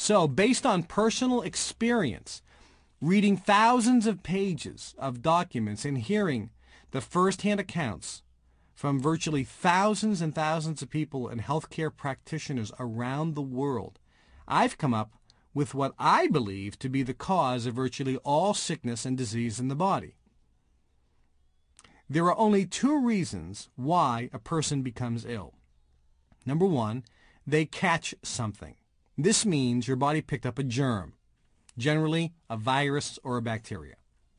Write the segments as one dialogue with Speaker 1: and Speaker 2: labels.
Speaker 1: So, based on personal experience, reading thousands of pages of documents and hearing the first-hand accounts from virtually thousands and thousands of people and healthcare practitioners around the world, I've come up with what I believe to be the cause of virtually all sickness and disease in the body. There are only two reasons why a person becomes ill. Number one, they catch something. This means your body picked up a germ, generally a virus or a bacteria.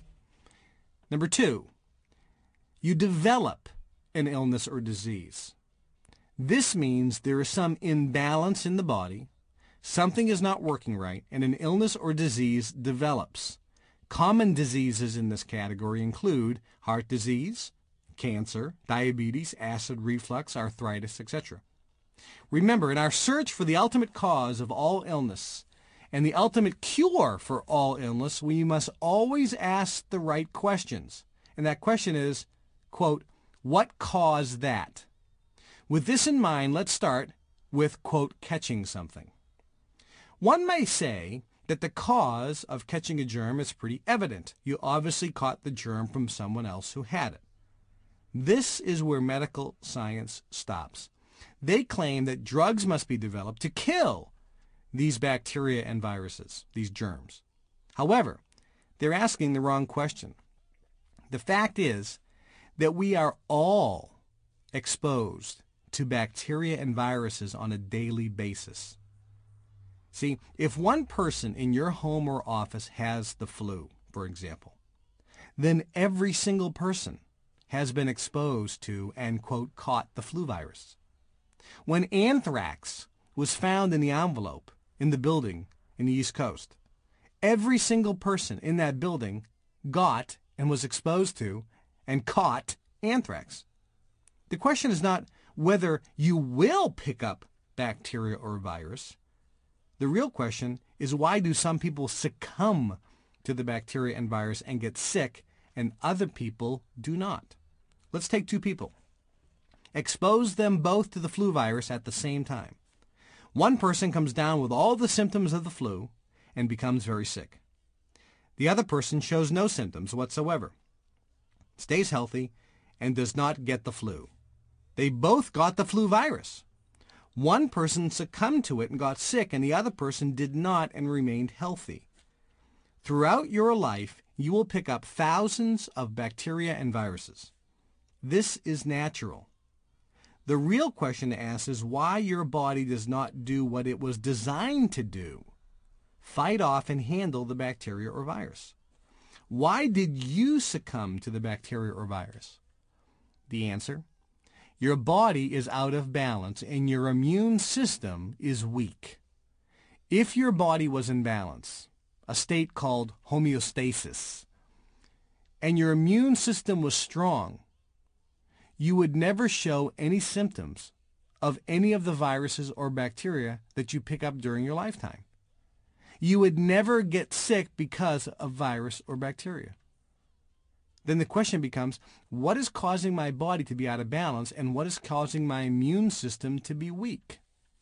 Speaker 1: Number two, you develop an illness or disease. This means there is some imbalance in the body, something is not working right, and an illness or disease develops. Common diseases in this category include heart disease, cancer, diabetes, acid reflux, arthritis, etc. Remember, in our search for the ultimate cause of all illness and the ultimate cure for all illness, we must always ask the right questions. And that question is, quote, what caused that? With this in mind, let's start with, quote, catching something. One may say that the cause of catching a germ is pretty evident. You obviously caught the germ from someone else who had it. This is where medical science stops. They claim that drugs must be developed to kill these bacteria and viruses, these germs. However, they're asking the wrong question. The fact is that we are all exposed to bacteria and viruses on a daily basis. See, if one person in your home or office has the flu, for example, then every single person has been exposed to and, quote, caught the flu virus. When anthrax was found in the envelope in the building in the East Coast, every single person in that building got and was exposed to and caught anthrax. The question is not whether you will pick up bacteria or virus. The real question is, why do some people succumb to the bacteria and virus and get sick and other people do not? Let's take two people. Expose them both to the flu virus at the same time. One person comes down with all the symptoms of the flu and becomes very sick. The other person shows no symptoms whatsoever, stays healthy, and does not get the flu. They both got the flu virus. One person succumbed to it and got sick, and the other person did not and remained healthy. Throughout your life, you will pick up thousands of bacteria and viruses. This is natural. The real question to ask is why your body does not do what it was designed to do: fight off and handle the bacteria or virus. Why did you succumb to the bacteria or virus? The answer: your body is out of balance and your immune system is weak. If your body was in balance, a state called homeostasis, and your immune system was strong, you would never show any symptoms of any of the viruses or bacteria that you pick up during your lifetime. You would never get sick because of virus or bacteria. Then the question becomes, what is causing my body to be out of balance, and what is causing my immune system to be weak?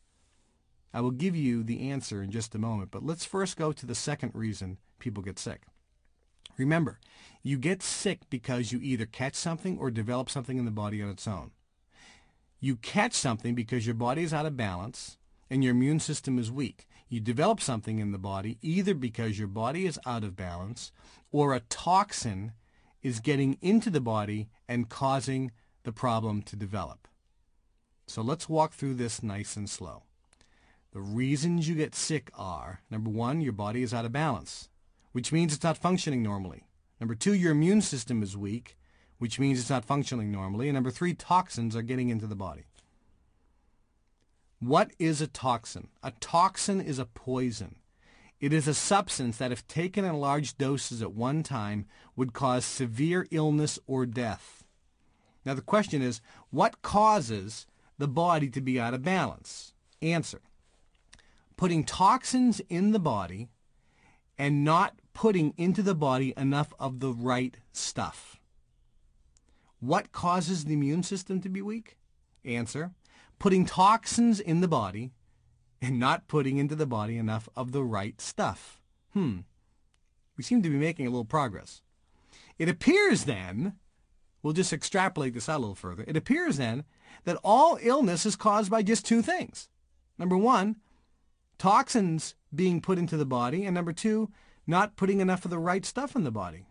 Speaker 1: I will give you the answer in just a moment, but let's first go to the second reason people get sick. Remember, you get sick because you either catch something or develop something in the body on its own. You catch something because your body is out of balance and your immune system is weak. You develop something in the body either because your body is out of balance or a toxin is getting into the body and causing the problem to develop. So let's walk through this nice and slow. The reasons you get sick are, number one, your body is out of balance, which means it's not functioning normally. Number two, your immune system is weak, which means it's not functioning normally. And number three, toxins are getting into the body. What is a toxin? A toxin is a poison. It is a substance that, if taken in large doses at one time, would cause severe illness or death. Now the question is, what causes the body to be out of balance? Answer: putting toxins in the body and not putting into the body enough of the right stuff. What causes the immune system to be weak? Answer: putting toxins in the body and not putting into the body enough of the right stuff. We seem to be making a little progress. It appears then, we'll just extrapolate this out a little further, it appears then that all illness is caused by just two things. Number one, toxins being put into the body, and number two, not putting enough of the right stuff in the body.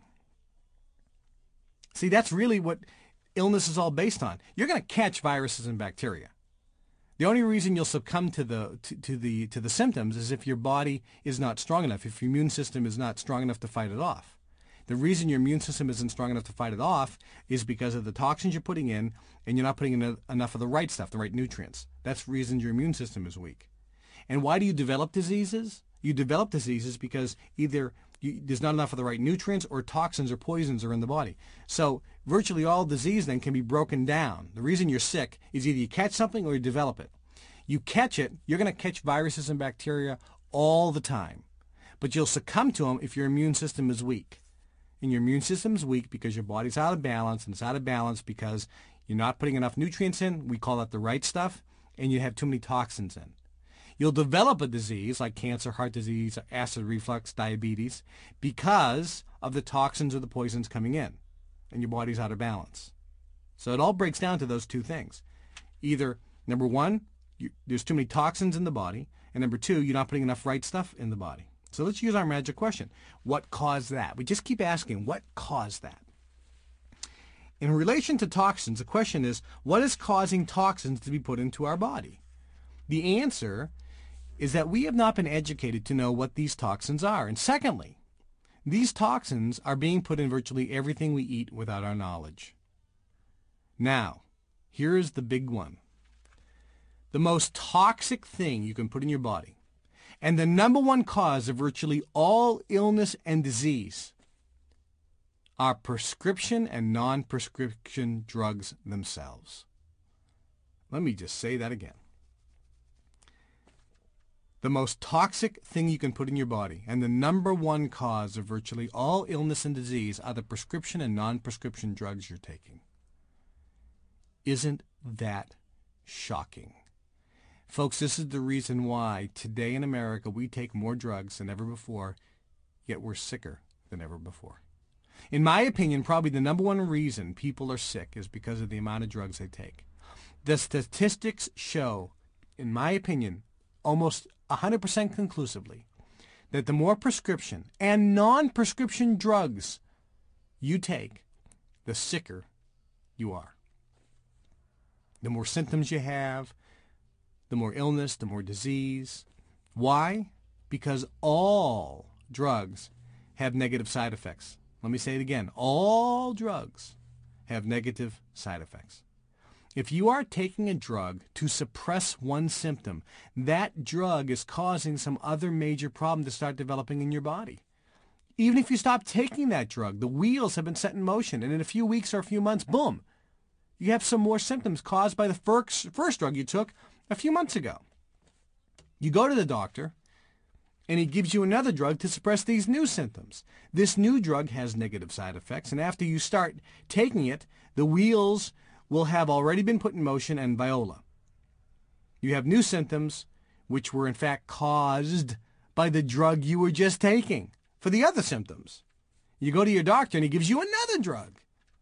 Speaker 1: See, that's really what illness is all based on. You're going to catch viruses and bacteria. The only reason you'll succumb to the symptoms is if your body is not strong enough, if your immune system is not strong enough to fight it off. The reason your immune system isn't strong enough to fight it off is because of the toxins you're putting in, and you're not putting in enough of the right stuff, the right nutrients. That's the reason your immune system is weak. And why do you develop diseases? You develop diseases because either there's not enough of the right nutrients, or toxins or poisons are in the body. So virtually all disease then can be broken down. The reason you're sick is either you catch something or you develop it. You catch it, you're going to catch viruses and bacteria all the time. But you'll succumb to them if your immune system is weak. And your immune system is weak because your body's out of balance, and it's out of balance because you're not putting enough nutrients in. We call that the right stuff. And you have too many toxins in. You'll develop a disease like cancer, heart disease, acid reflux, diabetes, because of the toxins or the poisons coming in, and your body's out of balance. So it all breaks down to those two things. Either, number one, there's too many toxins in the body, and number two, you're not putting enough right stuff in the body. So let's use our magic question. What caused that? We just keep asking, what caused that? In relation to toxins, the question is, what is causing toxins to be put into our body? The answer is that we have not been educated to know what these toxins are. And secondly, these toxins are being put in virtually everything we eat without our knowledge. Now, here's the big one. The most toxic thing you can put in your body, and the number one cause of virtually all illness and disease, are prescription and non-prescription drugs themselves. Let me just say that again. The most toxic thing you can put in your body, and the number one cause of virtually all illness and disease, are the prescription and non-prescription drugs you're taking. Isn't that shocking? Folks, this is the reason why today in America we take more drugs than ever before, yet we're sicker than ever before. In my opinion, probably the number one reason people are sick is because of the amount of drugs they take. The statistics show, in my opinion, almost 100% conclusively, that the more prescription and non-prescription drugs you take, the sicker you are. The more symptoms you have, the more illness, the more disease. Why? Because all drugs have negative side effects. Let me say it again. All drugs have negative side effects. If you are taking a drug to suppress one symptom, that drug is causing some other major problem to start developing in your body. Even if you stop taking that drug, the wheels have been set in motion, and in a few weeks or a few months, boom, you have some more symptoms caused by the first drug you took a few months ago. You go to the doctor, and he gives you another drug to suppress these new symptoms. This new drug has negative side effects, and after you start taking it, the wheels will have already been put in motion and viola. You have new symptoms, which were in fact caused by the drug you were just taking for the other symptoms. You go to your doctor and he gives you another drug.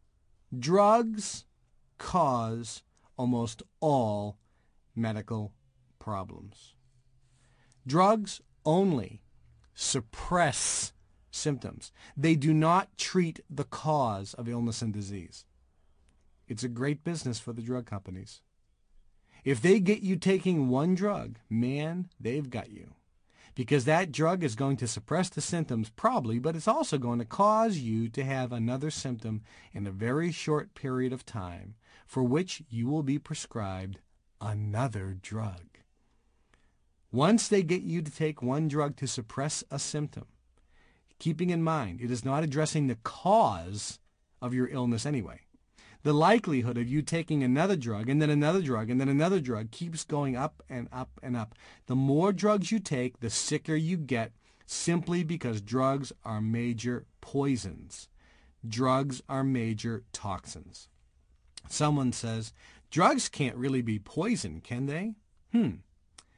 Speaker 1: Drugs cause almost all medical problems. Drugs only suppress symptoms. They do not treat the cause of illness and disease. It's a great business for the drug companies. If they get you taking one drug, man, they've got you. Because that drug is going to suppress the symptoms probably, but it's also going to cause you to have another symptom in a very short period of time, for which you will be prescribed another drug. Once they get you to take one drug to suppress a symptom, keeping in mind it is not addressing the cause of your illness anyway. The likelihood of you taking another drug and then another drug and then another drug keeps going up and up and up. The more drugs you take, the sicker you get, simply because drugs are major poisons. Drugs are major toxins. Someone says, drugs can't really be poison, can they?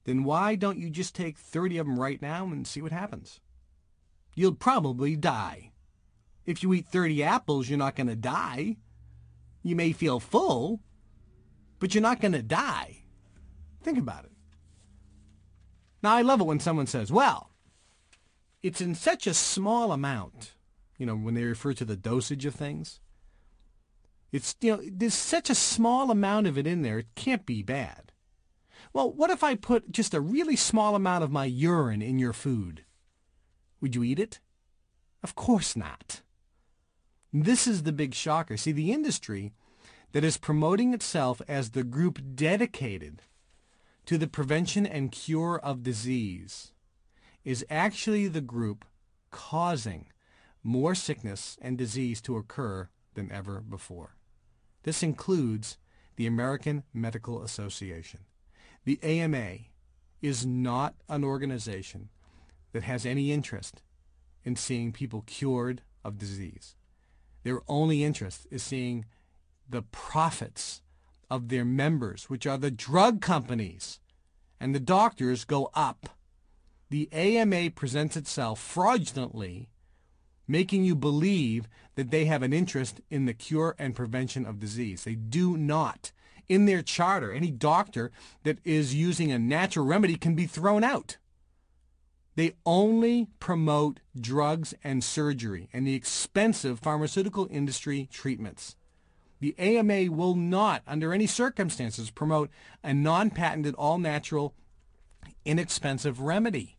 Speaker 1: then why don't you just take 30 of them right now and see what happens? You'll probably die. If you eat 30 apples, you're not going to die. You may feel full, but you're not going to die. Think about it. Now, I love it when someone says, well, it's in such a small amount, when they refer to the dosage of things. It's, there's such a small amount of it in there, it can't be bad. Well, what if I put just a really small amount of my urine in your food? Would you eat it? Of course not. This is the big shocker. See, the industry that is promoting itself as the group dedicated to the prevention and cure of disease is actually the group causing more sickness and disease to occur than ever before. This includes the American Medical Association. The AMA is not an organization that has any interest in seeing people cured of disease. Their only interest is seeing the profits of their members, which are the drug companies, and the doctors go up. The AMA presents itself fraudulently, making you believe that they have an interest in the cure and prevention of disease. They do not. In their charter, any doctor that is using a natural remedy can be thrown out. They only promote drugs and surgery and the expensive pharmaceutical industry treatments. The AMA will not, under any circumstances, promote a non-patented, all-natural, inexpensive remedy.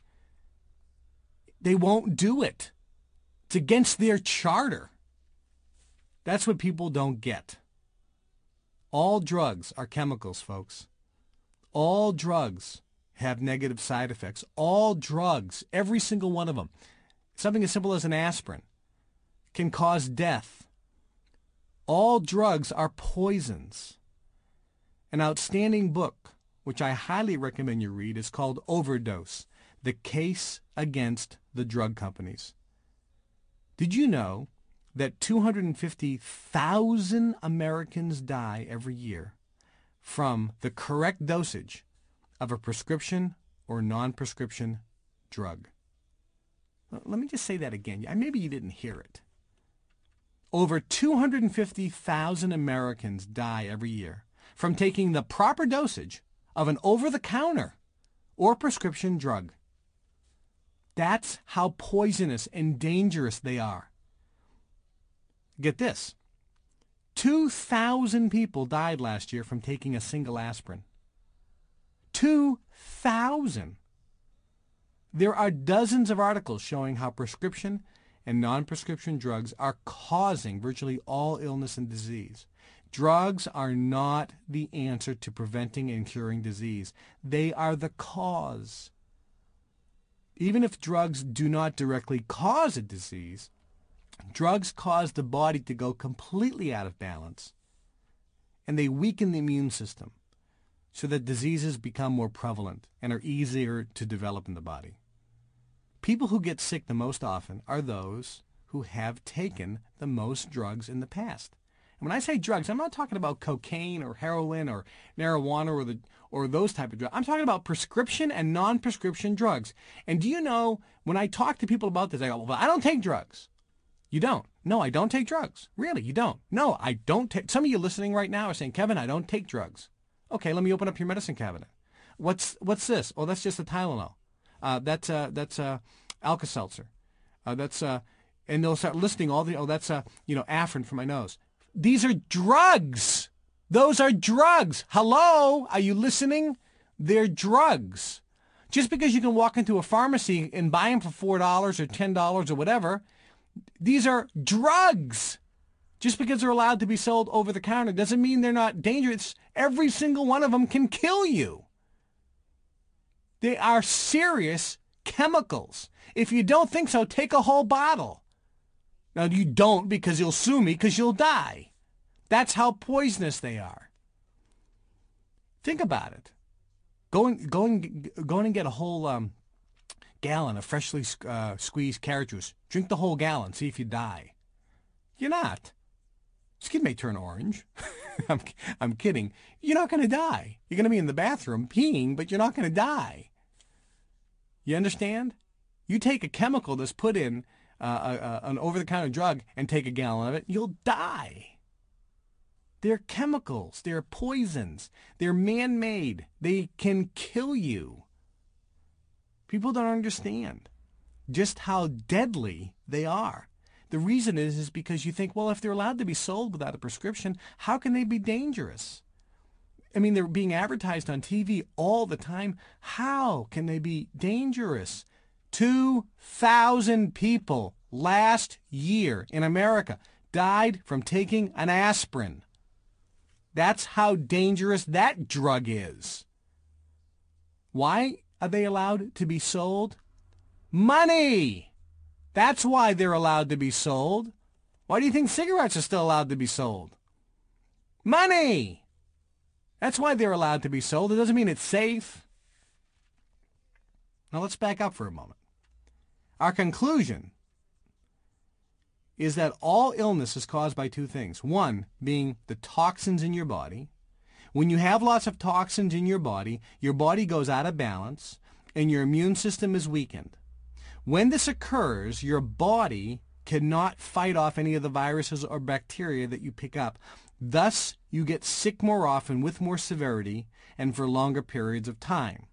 Speaker 1: They won't do it. It's against their charter. That's what people don't get. All drugs are chemicals, folks. All drugs have negative side effects. All drugs, every single one of them, something as simple as an aspirin, can cause death. All drugs are poisons. An outstanding book, which I highly recommend you read, is called Overdose: The Case Against the Drug Companies. Did you know that 250,000 Americans die every year from the correct dosage of a prescription or non-prescription drug? Let me just say that again. Maybe you didn't hear it. Over 250,000 Americans die every year from taking the proper dosage of an over-the-counter or prescription drug. That's how poisonous and dangerous they are. Get this. 2,000 people died last year from taking a single aspirin. 2,000. There are dozens of articles showing how prescription and non-prescription drugs are causing virtually all illness and disease. Drugs are not the answer to preventing and curing disease. They are the cause. Even if drugs do not directly cause a disease, drugs cause the body to go completely out of balance, and they weaken the immune system so that diseases become more prevalent and are easier to develop in the body. People who get sick the most often are those who have taken the most drugs in the past. And when I say drugs, I'm not talking about cocaine or heroin or marijuana or those type of drugs. I'm talking about prescription and non-prescription drugs. And do you know, when I talk to people about this, I go, well, I don't take drugs. You don't? No, I don't take drugs. Really, you don't? No, I don't take. Some of you listening right now are saying, Kevin, I don't take drugs. Okay, let me open up your medicine cabinet. What's this? Oh, that's just a Tylenol. That's Alka-Seltzer. And they'll start listing all the, that's Afrin for my nose. These are drugs. Those are drugs. Hello? Are you listening? They're drugs. Just because you can walk into a pharmacy and buy them for $4 or $10 or whatever, these are drugs. Just because they're allowed to be sold over the counter doesn't mean they're not dangerous. Every single one of them can kill you. They are serious chemicals. If you don't think so, take a whole bottle. Now, you don't, because you'll sue me, because you'll die. That's how poisonous they are. Think about it. Go and get a whole gallon of freshly squeezed carrot juice. Drink the whole gallon. See if you die. You're not. Skin may turn orange. I'm kidding. You're not going to die. You're going to be in the bathroom peeing, but you're not going to die. You understand? You take a chemical that's put in an over-the-counter drug and take a gallon of it, you'll die. They're chemicals. They're poisons. They're man-made. They can kill you. People don't understand just how deadly they are. The reason is because you think, well, if they're allowed to be sold without a prescription, how can they be dangerous? I mean, they're being advertised on TV all the time. How can they be dangerous? 2,000 people last year in America died from taking an aspirin. That's how dangerous that drug is. Why are they allowed to be sold? Money! That's why they're allowed to be sold. Why do you think cigarettes are still allowed to be sold? Money! That's why they're allowed to be sold. It doesn't mean it's safe. Now let's back up for a moment. Our conclusion is that all illness is caused by two things. One being the toxins in your body. When you have lots of toxins in your body goes out of balance and your immune system is weakened. When this occurs, your body cannot fight off any of the viruses or bacteria that you pick up. Thus, you get sick more often with more severity and for longer periods of time.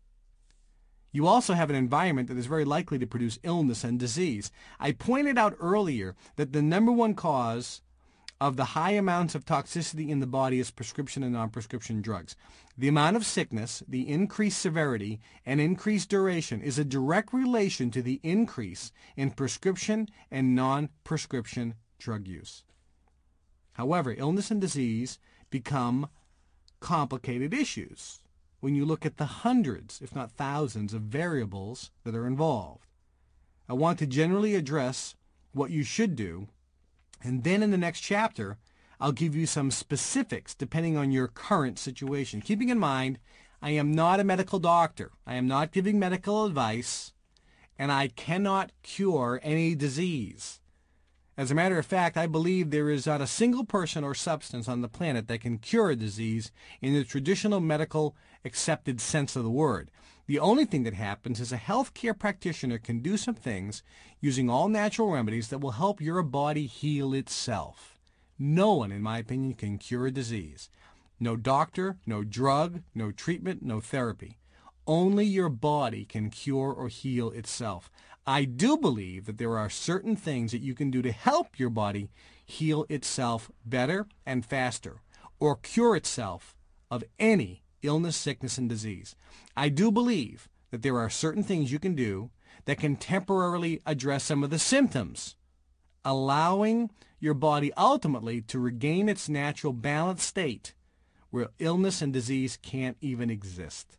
Speaker 1: You also have an environment that is very likely to produce illness and disease. I pointed out earlier that the number one cause of the high amounts of toxicity in the body is prescription and non-prescription drugs. The amount of sickness, the increased severity, and increased duration is a direct relation to the increase in prescription and non-prescription drug use. However, illness and disease become complicated issues when you look at the hundreds, if not thousands, of variables that are involved. I want to generally address what you should do, and then in the next chapter, I'll give you some specifics depending on your current situation. Keeping in mind, I am not a medical doctor. I am not giving medical advice, and I cannot cure any disease. As a matter of fact, I believe there is not a single person or substance on the planet that can cure a disease in the traditional medical accepted sense of the word. The only thing that happens is a healthcare practitioner can do some things using all natural remedies that will help your body heal itself. No one, in my opinion, can cure a disease. No doctor, no drug, no treatment, no therapy. Only your body can cure or heal itself. I do believe that there are certain things that you can do to help your body heal itself better and faster, or cure itself of any illness, sickness, and disease. I do believe that there are certain things you can do that can temporarily address some of the symptoms, allowing your body ultimately to regain its natural balanced state where illness and disease can't even exist.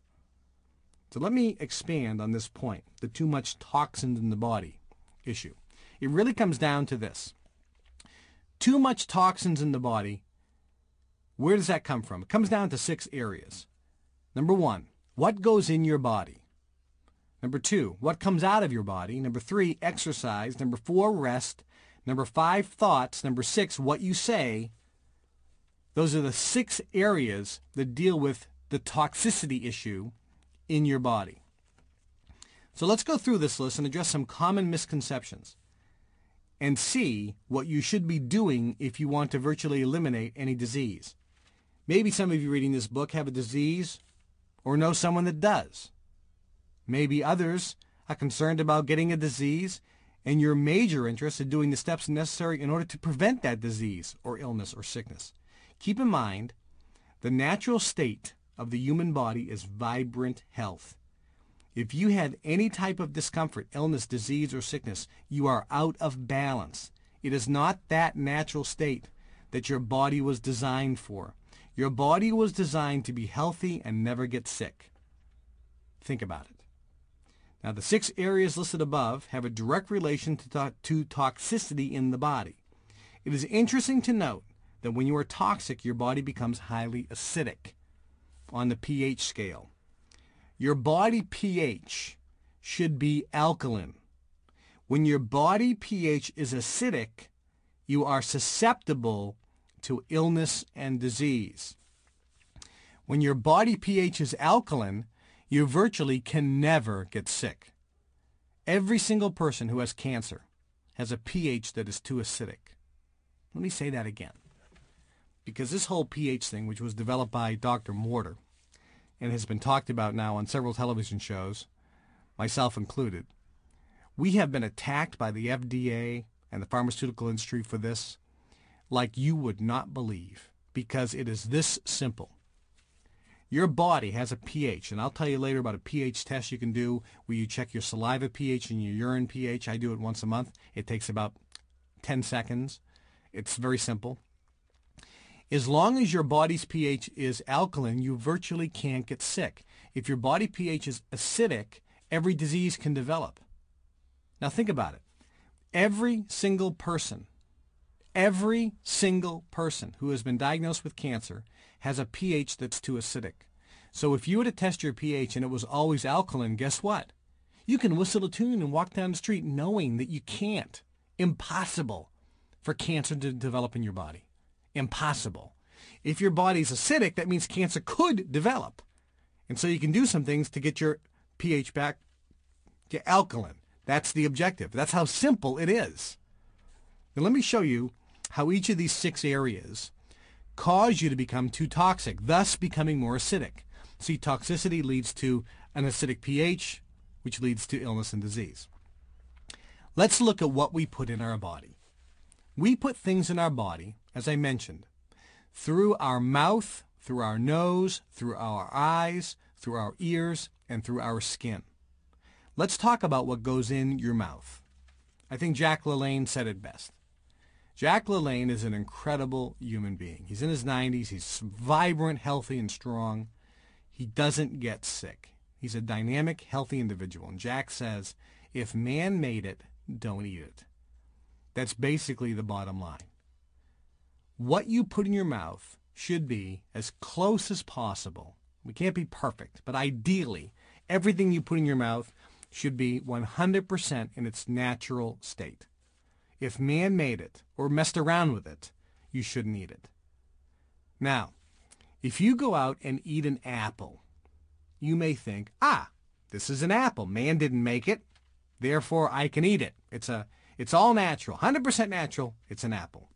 Speaker 1: So let me expand on this point, the too much toxins in the body issue. It really comes down to this. Too much toxins in the body, where does that come from? It comes down to 6 areas. Number 1, what goes in your body? Number 2, what comes out of your body? Number 3, exercise. Number 4, rest. Number 5, thoughts. Number 6, what you say. Those are the 6 areas that deal with the toxicity issue in your body. So let's go through this list and address some common misconceptions and see what you should be doing if you want to virtually eliminate any disease. Maybe some of you reading this book have a disease or know someone that does. Maybe others are concerned about getting a disease and your major interest in doing the steps necessary in order to prevent that disease or illness or sickness. Keep in mind, the natural state of the human body is vibrant health. If you had any type of discomfort, illness, disease, or sickness, you are out of balance. It is not that natural state that your body was designed for. Your body was designed to be healthy and never get sick. Think about it. Now, the 6 areas listed above have a direct relation to toxicity in the body. It is interesting to note that when you are toxic, your body becomes highly acidic on the pH scale. Your body pH should be alkaline. When your body pH is acidic, you are susceptible to illness and disease. When your body pH is alkaline, you virtually can never get sick. Every single person who has cancer has a pH that is too acidic. Let me say that again. Because this whole pH thing, which was developed by Dr. Morter and has been talked about now on several television shows, myself included, we have been attacked by the FDA and the pharmaceutical industry for this like you would not believe, because it is this simple. Your body has a pH, and I'll tell you later about a pH test you can do where you check your saliva pH and your urine pH. I do it once a month. It takes about 10 seconds. It's very simple. As long as your body's pH is alkaline, you virtually can't get sick. If your body pH is acidic, every disease can develop. Now think about it. Every single person who has been diagnosed with cancer has a pH that's too acidic. So if you were to test your pH and it was always alkaline, guess what? You can whistle a tune and walk down the street knowing that you can't. Impossible for cancer to develop in your body. Impossible. If your body's acidic, that means cancer could develop. And so you can do some things to get your pH back to alkaline. That's the objective. That's how simple it is. Now let me show you how each of these 6 areas cause you to become too toxic, thus becoming more acidic. See, toxicity leads to an acidic pH, which leads to illness and disease. Let's look at what we put in our body. We put things in our body, as I mentioned, through our mouth, through our nose, through our eyes, through our ears, and through our skin. Let's talk about what goes in your mouth. I think Jack LaLanne said it best. Jack LaLanne is an incredible human being. He's in his 90s. He's vibrant, healthy, and strong. He doesn't get sick. He's a dynamic, healthy individual. And Jack says, if man made it, don't eat it. That's basically the bottom line. What you put in your mouth should be as close as possible. We can't be perfect, but ideally, everything you put in your mouth should be 100% in its natural state. If man made it or messed around with it, you shouldn't eat it. Now, if you go out and eat an apple, you may think, this is an apple. Man didn't make it, therefore I can eat it. It's all natural, 100% natural. It's an apple.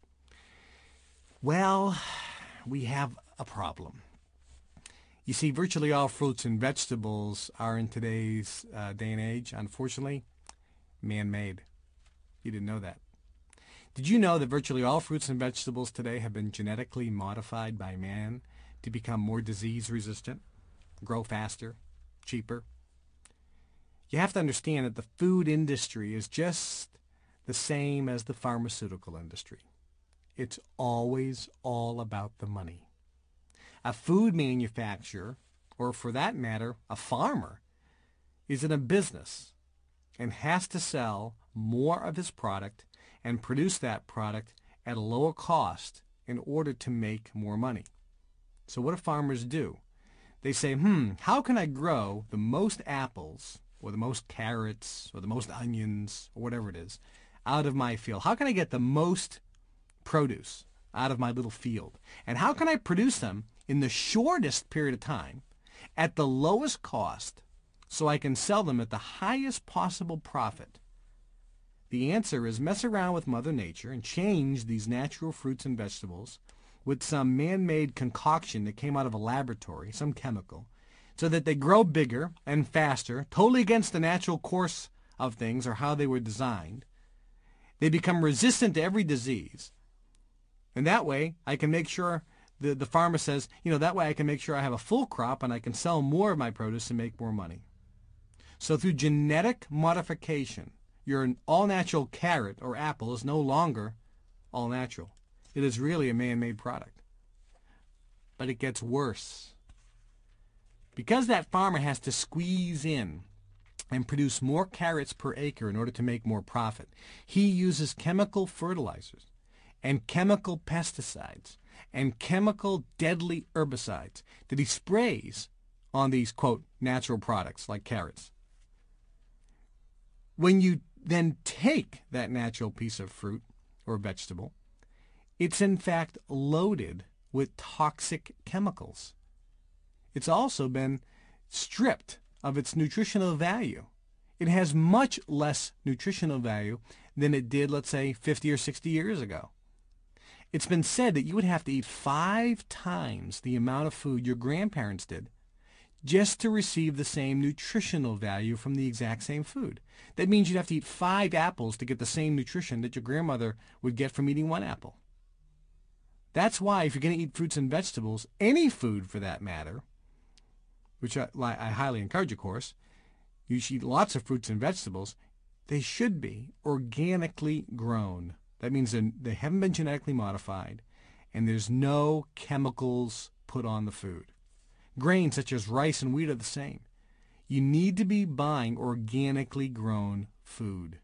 Speaker 1: Well, we have a problem. You see, virtually all fruits and vegetables are in today's day and age, unfortunately, man-made. You didn't know that. Did you know that virtually all fruits and vegetables today have been genetically modified by man to become more disease-resistant, grow faster, cheaper? You have to understand that the food industry is just the same as the pharmaceutical industry. It's always all about the money. A food manufacturer, or for that matter, a farmer, is in a business and has to sell more of his product and produce that product at a lower cost in order to make more money. So what do farmers do? They say, how can I grow the most apples or the most carrots or the most onions or whatever it is out of my field? How can I get the most produce out of my little field? And how can I produce them in the shortest period of time at the lowest cost so I can sell them at the highest possible profit? The answer is mess around with Mother Nature and change these natural fruits and vegetables with some man-made concoction that came out of a laboratory, some chemical, so that they grow bigger and faster, totally against the natural course of things or how they were designed. They become resistant to every disease. And that way, I can make sure, the farmer says, that way I can make sure I have a full crop and I can sell more of my produce and make more money. So through genetic modification, your all-natural carrot or apple is no longer all-natural. It is really a man-made product. But it gets worse. Because that farmer has to squeeze in and produce more carrots per acre in order to make more profit, he uses chemical fertilizers and chemical pesticides and chemical deadly herbicides that he sprays on these, quote, natural products like carrots. When you then take that natural piece of fruit or vegetable It's in fact loaded with toxic chemicals. It's also been stripped of its nutritional value. It has much less nutritional value than it did, let's say, 50 or 60 years ago. It's been said that you would have to eat 5 times the amount of food your grandparents did just to receive the same nutritional value from the exact same food. That means you'd have to eat 5 apples to get the same nutrition that your grandmother would get from eating 1 apple. That's why if you're going to eat fruits and vegetables, any food for that matter, which I highly encourage, of course, you should eat lots of fruits and vegetables. They should be organically grown. That means they haven't been genetically modified, and there's no chemicals put on the food. Grains such as rice and wheat are the same. You need to be buying organically grown food.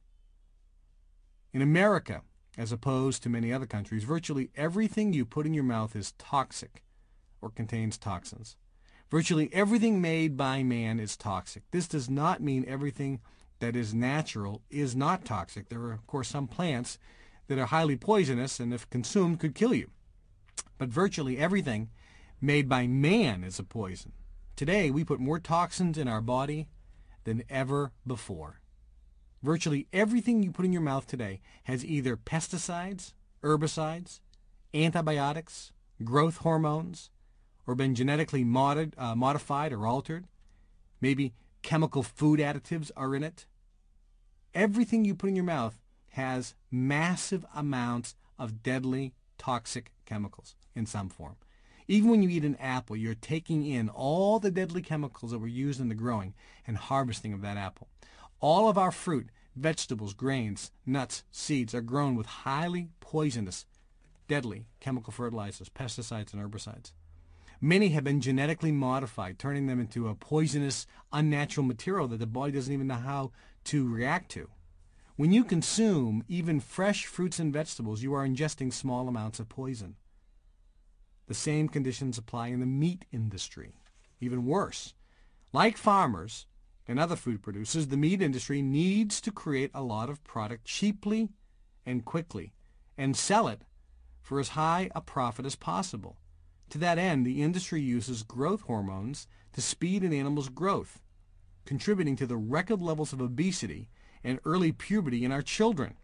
Speaker 1: In America, as opposed to many other countries, virtually everything you put in your mouth is toxic or contains toxins. Virtually everything made by man is toxic. This does not mean everything that is natural is not toxic. There are, of course, some plants that are highly poisonous and if consumed could kill you. But virtually everything made by man is a poison. Today, we put more toxins in our body than ever before. Virtually everything you put in your mouth today has either pesticides, herbicides, antibiotics, growth hormones, or been genetically modified or altered. Maybe chemical food additives are in it. Everything you put in your mouth has massive amounts of deadly toxic chemicals in some form. Even when you eat an apple, you're taking in all the deadly chemicals that were used in the growing and harvesting of that apple. All of our fruit, vegetables, grains, nuts, seeds are grown with highly poisonous, deadly chemical fertilizers, pesticides, and herbicides. Many have been genetically modified, turning them into a poisonous, unnatural material that the body doesn't even know how to react to. When you consume even fresh fruits and vegetables, you are ingesting small amounts of poison. The same conditions apply in the meat industry. Even worse. Like farmers and other food producers, the meat industry needs to create a lot of product cheaply and quickly and sell it for as high a profit as possible. To that end, the industry uses growth hormones to speed an animal's growth, contributing to the record levels of obesity and early puberty in our children.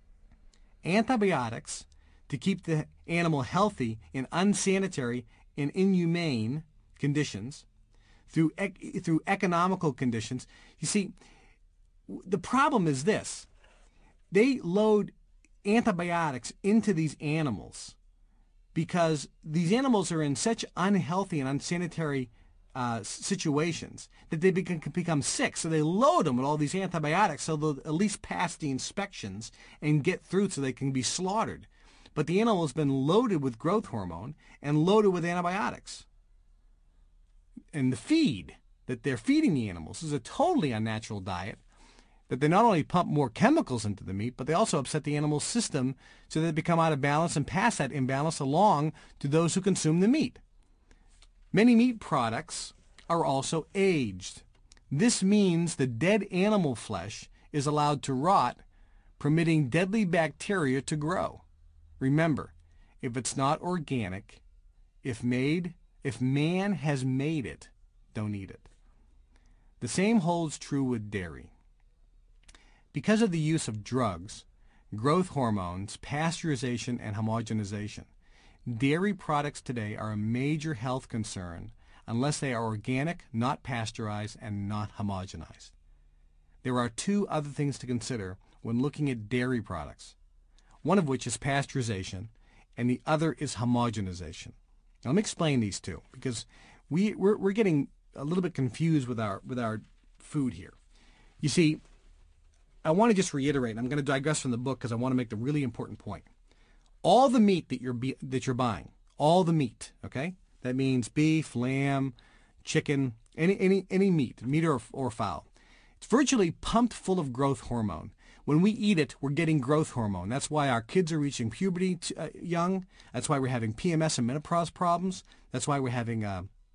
Speaker 1: Antibiotics to keep the animal healthy in unsanitary and inhumane conditions, through economical conditions. You see, the problem is this. They load antibiotics into these animals because these animals are in such unhealthy and unsanitary situations that they become sick. So they load them with all these antibiotics so they'll at least pass the inspections and get through so they can be slaughtered. But the animal has been loaded with growth hormone and loaded with antibiotics. And the feed that they're feeding the animals is a totally unnatural diet, that they not only pump more chemicals into the meat, but they also upset the animal's system so that they become out of balance and pass that imbalance along to those who consume the meat. Many meat products are also aged. This means the dead animal flesh is allowed to rot, permitting deadly bacteria to grow. Remember, if it's not organic, if man has made it, don't eat it. The same holds true with dairy. Because of the use of drugs, growth hormones, pasteurization, and homogenization, dairy products today are a major health concern unless they are organic, not pasteurized, and not homogenized. There are 2 other things to consider when looking at dairy products, one of which is pasteurization, and the other is homogenization. Now, let me explain these 2 because we're getting a little bit confused with our food here. You see, I want to just reiterate, and I'm going to digress from the book because I want to make the really important point. All the meat that you're buying, all the meat, okay? That means beef, lamb, chicken, any meat or fowl. It's virtually pumped full of growth hormone. When we eat it, we're getting growth hormone. That's why our kids are reaching puberty young. That's why we're having PMS and menopause problems. That's why we're having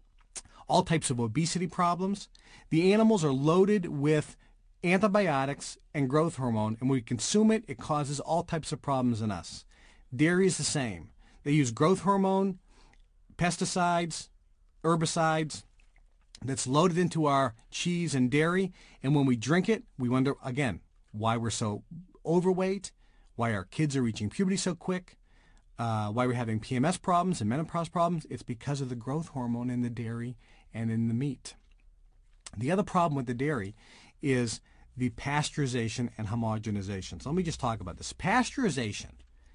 Speaker 1: all types of obesity problems. The animals are loaded with antibiotics and growth hormone, and when we consume it, it causes all types of problems in us. Dairy is the same. They use growth hormone, pesticides, herbicides that's loaded into our cheese and dairy. And when we drink it, we wonder, again, why we're so overweight, why our kids are reaching puberty so quick, why we're having PMS problems and menopause problems. It's because of the growth hormone in the dairy and in the meat. The other problem with the dairy is the pasteurization and homogenization. So let me just talk about this. Pasteurization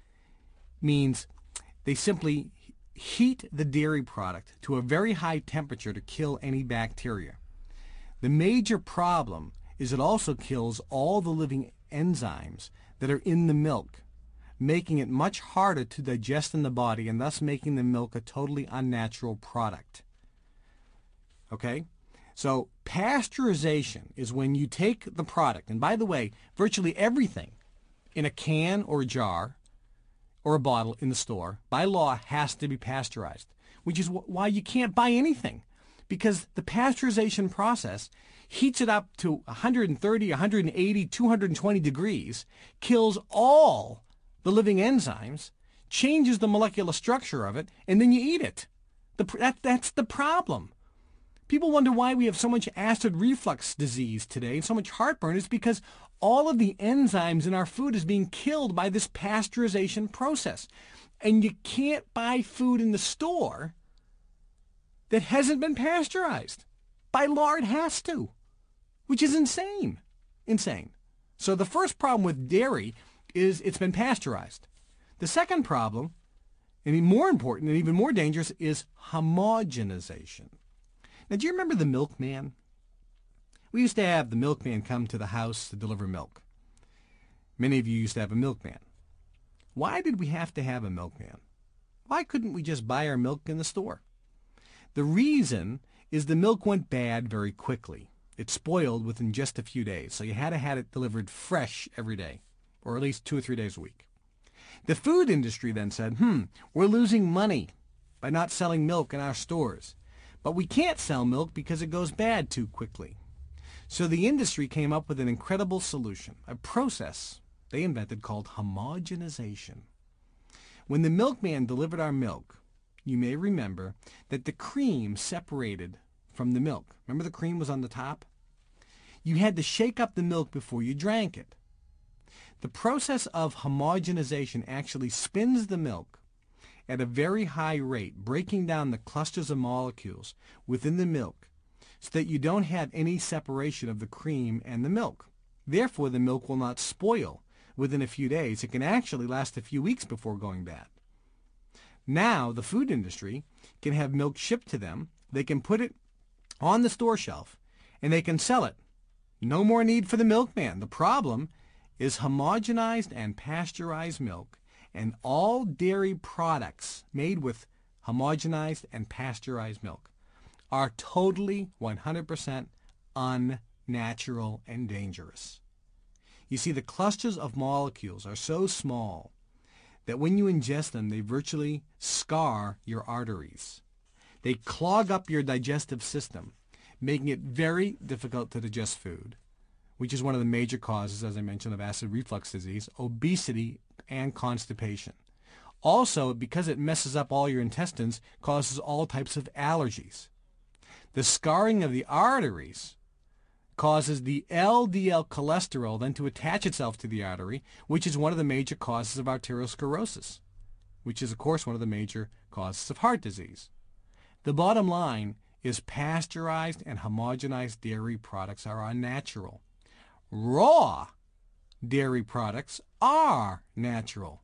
Speaker 1: means they simply heat the dairy product to a very high temperature to kill any bacteria. The major problem is it also kills all the living enzymes that are in the milk, making it much harder to digest in the body and thus making the milk a totally unnatural product. Okay? So pasteurization is when you take the product, and by the way, virtually everything in a can or a jar or a bottle in the store, by law, has to be pasteurized, which is why you can't buy anything, because the pasteurization process heats it up to 130, 180, 220 degrees, kills all the living enzymes, changes the molecular structure of it, and then you eat it. That's the problem. People wonder why we have so much acid reflux disease today and so much heartburn. It's because all of the enzymes in our food is being killed by this pasteurization process. And you can't buy food in the store that hasn't been pasteurized. By law, it has to, which is insane. Insane. So the first problem with dairy is it's been pasteurized. The second problem, and more important and even more dangerous, is homogenization. Now, do you remember the milkman? We used to have the milkman come to the house to deliver milk. Many of you used to have a milkman. Why did we have to have a milkman? Why couldn't we just buy our milk in the store? The reason is the milk went bad very quickly. It spoiled within just a few days, so you had to have it delivered fresh every day, or at least 2 or 3 days a week. The food industry then said, we're losing money by not selling milk in our stores. But we can't sell milk because it goes bad too quickly. So the industry came up with an incredible solution, a process they invented called homogenization. When the milkman delivered our milk, you may remember that the cream separated from the milk. Remember the cream was on the top? You had to shake up the milk before you drank it. The process of homogenization actually spins the milk at a very high rate, breaking down the clusters of molecules within the milk so that you don't have any separation of the cream and the milk. Therefore, the milk will not spoil within a few days. It can actually last a few weeks before going bad. Now, the food industry can have milk shipped to them. They can put it on the store shelf, and they can sell it. No more need for the milkman. The problem is homogenized and pasteurized milk, and all dairy products made with homogenized and pasteurized milk are totally 100% unnatural and dangerous. You see, the clusters of molecules are so small that when you ingest them, they virtually scar your arteries. They clog up your digestive system, making it very difficult to digest food, which is one of the major causes, as I mentioned, of acid reflux disease, obesity, and constipation. Also, because it messes up all your intestines, causes all types of allergies. The scarring of the arteries causes the LDL cholesterol then to attach itself to the artery, which is one of the major causes of arteriosclerosis, which is, of course, one of the major causes of heart disease. The bottom line is pasteurized and homogenized dairy products are unnatural. Raw dairy products are natural.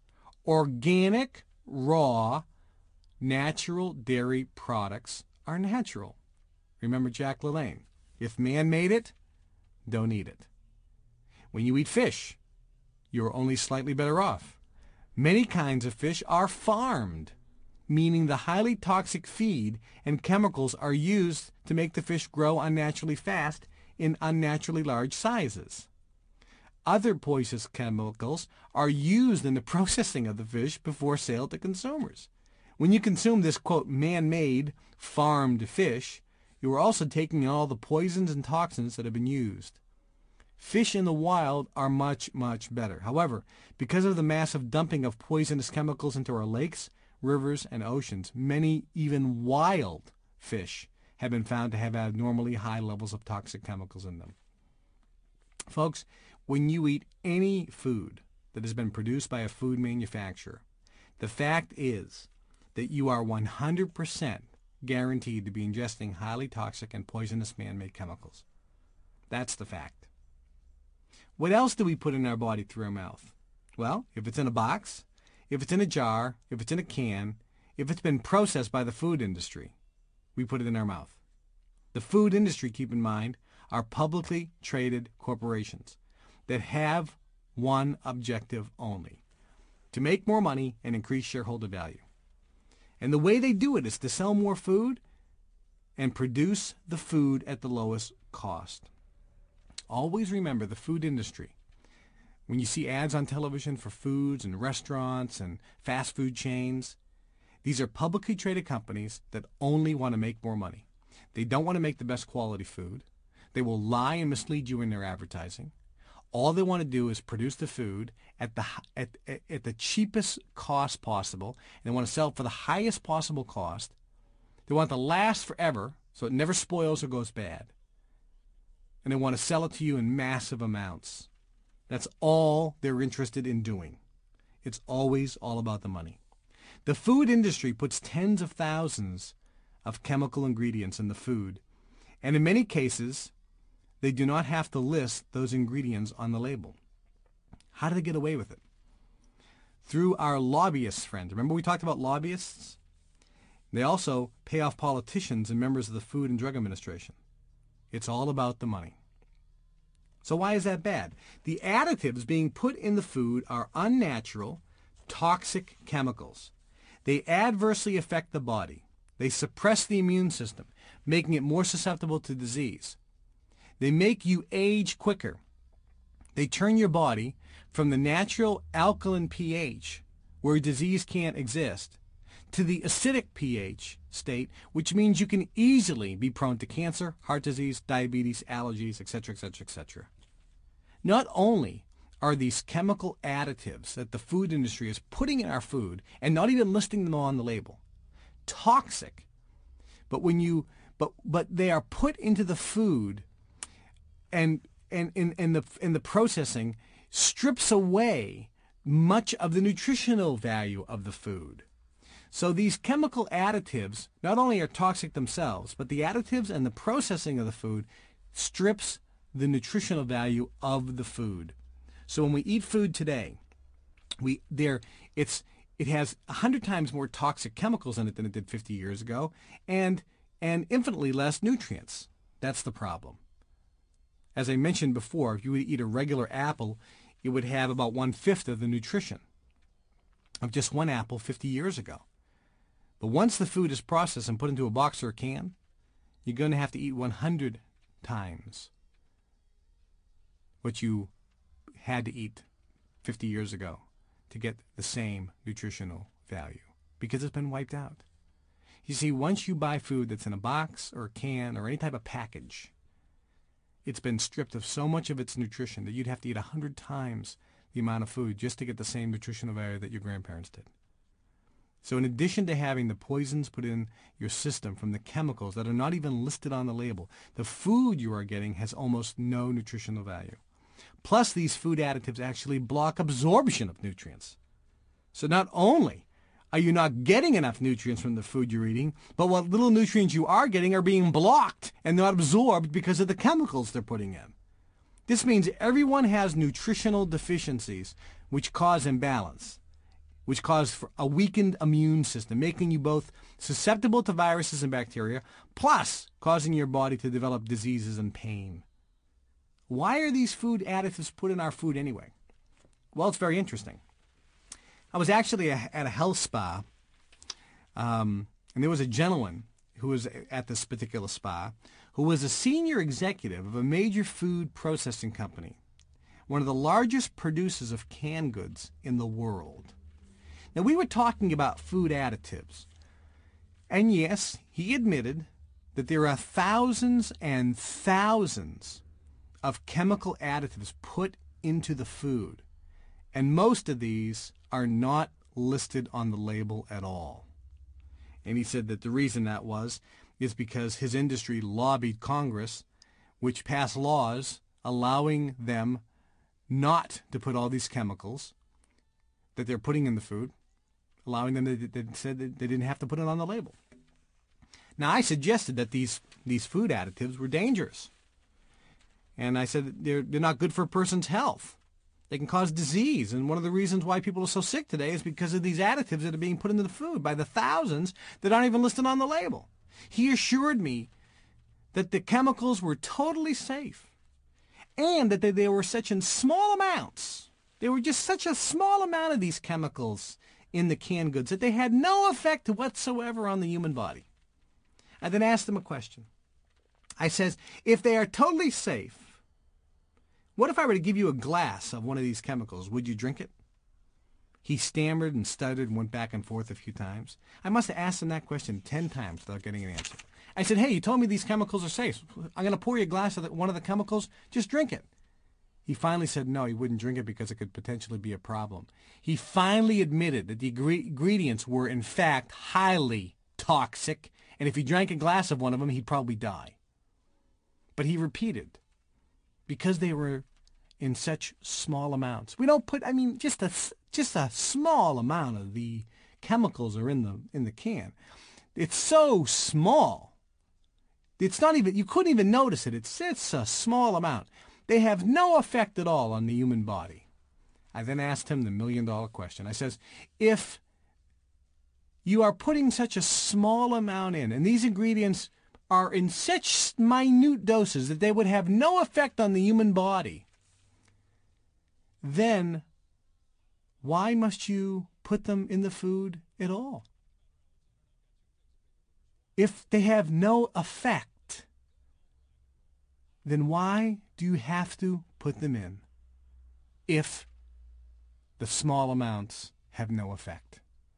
Speaker 1: Organic, raw, natural dairy products are natural. Remember Jack LaLanne. If man made it, don't eat it. When you eat fish, you're only slightly better off. Many kinds of fish are farmed, meaning the highly toxic feed and chemicals are used to make the fish grow unnaturally fast in unnaturally large sizes. Other poisonous chemicals are used in the processing of the fish before sale to consumers. When you consume this, quote, man-made, farmed fish, you are also taking in all the poisons and toxins that have been used. Fish in the wild are much, much better. However, because of the massive dumping of poisonous chemicals into our lakes, rivers, and oceans, many even wild fish have been found to have abnormally high levels of toxic chemicals in them. Folks, when you eat any food that has been produced by a food manufacturer, the fact is that you are 100% guaranteed to be ingesting highly toxic and poisonous man-made chemicals. That's the fact. What else do we put in our body through our mouth? Well, if it's in a box, if it's in a jar, if it's in a can, if it's been processed by the food industry, we put it in our mouth. The food industry, keep in mind, are publicly traded corporations that have one objective only: to make more money and increase shareholder value. And the way they do it is to sell more food and produce the food at the lowest cost. Always remember the food industry. When you see ads on television for foods and restaurants and fast food chains, these are publicly traded companies that only want to make more money. They don't want to make the best quality food. They will lie and mislead you in their advertising. All they want to do is produce the food at the cheapest cost possible, and they want to sell it for the highest possible cost. They want it to last forever, so it never spoils or goes bad. And they want to sell it to you in massive amounts. That's all they're interested in doing. It's always all about the money. The food industry puts tens of thousands of chemical ingredients in the food, and in many cases, they do not have to list those ingredients on the label. How do they get away with it? Through our lobbyists, friends. Remember we talked about lobbyists? They also pay off politicians and members of the Food and Drug Administration. It's all about the money. So why is that bad? The additives being put in the food are unnatural, toxic chemicals. They adversely affect the body. They suppress the immune system, making it more susceptible to disease. They make you age quicker. They turn your body from the natural alkaline pH, where disease can't exist, to the acidic pH state, which means you can easily be prone to cancer, heart disease, diabetes, allergies, etc., etc., etc. Not only are these chemical additives that the food industry is putting in our food and not even listing them on the label toxic, but they are put into the food, and in the processing strips away much of the nutritional value of the food. So these chemical additives not only are toxic themselves, but the additives and the processing of the food strips the nutritional value of the food. So when we eat food today, it has 100 times more toxic chemicals in it than it did 50 years ago, and infinitely less nutrients. That's the problem. As I mentioned before, if you would eat a regular apple, it would have about 1/5 of the nutrition of just one apple 50 years ago. But once the food is processed and put into a box or a can, you're going to have to eat 100 times what you had to eat 50 years ago to get the same nutritional value, because it's been wiped out. You see, once you buy food that's in a box or a can or any type of package, it's been stripped of so much of its nutrition that you'd have to eat 100 times the amount of food just to get the same nutritional value that your grandparents did. So in addition to having the poisons put in your system from the chemicals that are not even listed on the label, the food you are getting has almost no nutritional value. Plus, these food additives actually block absorption of nutrients. So not only are you not getting enough nutrients from the food you're eating, but what little nutrients you are getting are being blocked and not absorbed because of the chemicals they're putting in. This means everyone has nutritional deficiencies which cause imbalance, which cause a weakened immune system, making you both susceptible to viruses and bacteria, plus causing your body to develop diseases and pain. Why are these food additives put in our food anyway? Well, it's very interesting. I was actually at a health spa, and there was a gentleman who was at this particular spa who was a senior executive of a major food processing company, one of the largest producers of canned goods in the world. Now, we were talking about food additives, and yes, he admitted that there are thousands and thousands of chemical additives put into the food. And most of these are not listed on the label at all. And he said that the reason that is because his industry lobbied Congress, which passed laws allowing them not to put all these chemicals that they're putting in the food, allowing them, they said that they didn't have to put it on the label. Now, I suggested that these food additives were dangerous. And I said they're not good for a person's health. They can cause disease. And one of the reasons why people are so sick today is because of these additives that are being put into the food by the thousands that aren't even listed on the label. He assured me that the chemicals were totally safe and that they were such in small amounts. They were just such a small amount of these chemicals in the canned goods that they had no effect whatsoever on the human body. I then asked him a question. I says, if they are totally safe, what if I were to give you a glass of one of these chemicals? Would you drink it? He stammered and stuttered and went back and forth a few times. I must have asked him that question 10 times without getting an answer. I said, hey, you told me these chemicals are safe. I'm going to pour you a glass of one of the chemicals. Just drink it. He finally said no, he wouldn't drink it because it could potentially be a problem. He finally admitted that the ingredients were, in fact, highly toxic, and if he drank a glass of one of them, he'd probably die. But he repeated, because they were in such small amounts. We don't put, just a small amount of the chemicals are in the can. It's so small. It's not even, you couldn't even notice it. It's a small amount. They have no effect at all on the human body. I then asked him the million-dollar question. I says, if you are putting such a small amount in, and these ingredients are in such minute doses that they would have no effect on the human body, then why must you put them in the food at all? If they have no effect, then why do you have to put them in if the small amounts have no effect?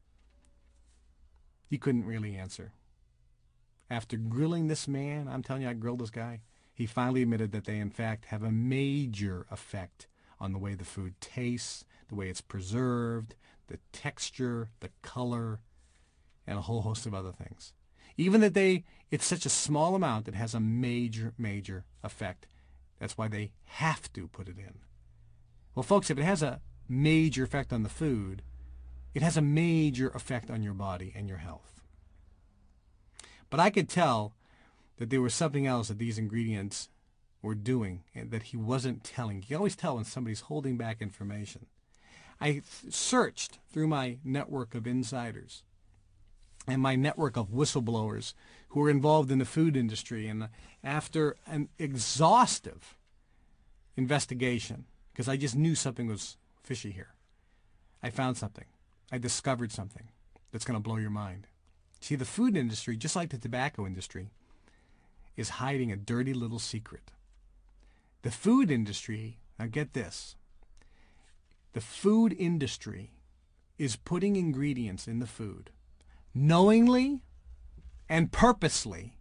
Speaker 1: He couldn't really answer. After grilling this man, I'm telling you, I grilled this guy, he finally admitted that they, in fact, have a major effect on the way the food tastes, the way it's preserved, the texture, the color, and a whole host of other things. Even that it's such a small amount that has a major, major effect. That's why they have to put it in. Well, folks, if it has a major effect on the food, it has a major effect on your body and your health. But I could tell that there was something else that these ingredients were doing and that he wasn't telling. You can always tell when somebody's holding back information. I searched through my network of insiders and my network of whistleblowers who were involved in the food industry. And after an exhaustive investigation, because I just knew something was fishy here, I found something. I discovered something that's going to blow your mind. See, the food industry, just like the tobacco industry, is hiding a dirty little secret. The food industry, now get this, the food industry is putting ingredients in the food knowingly and purposely,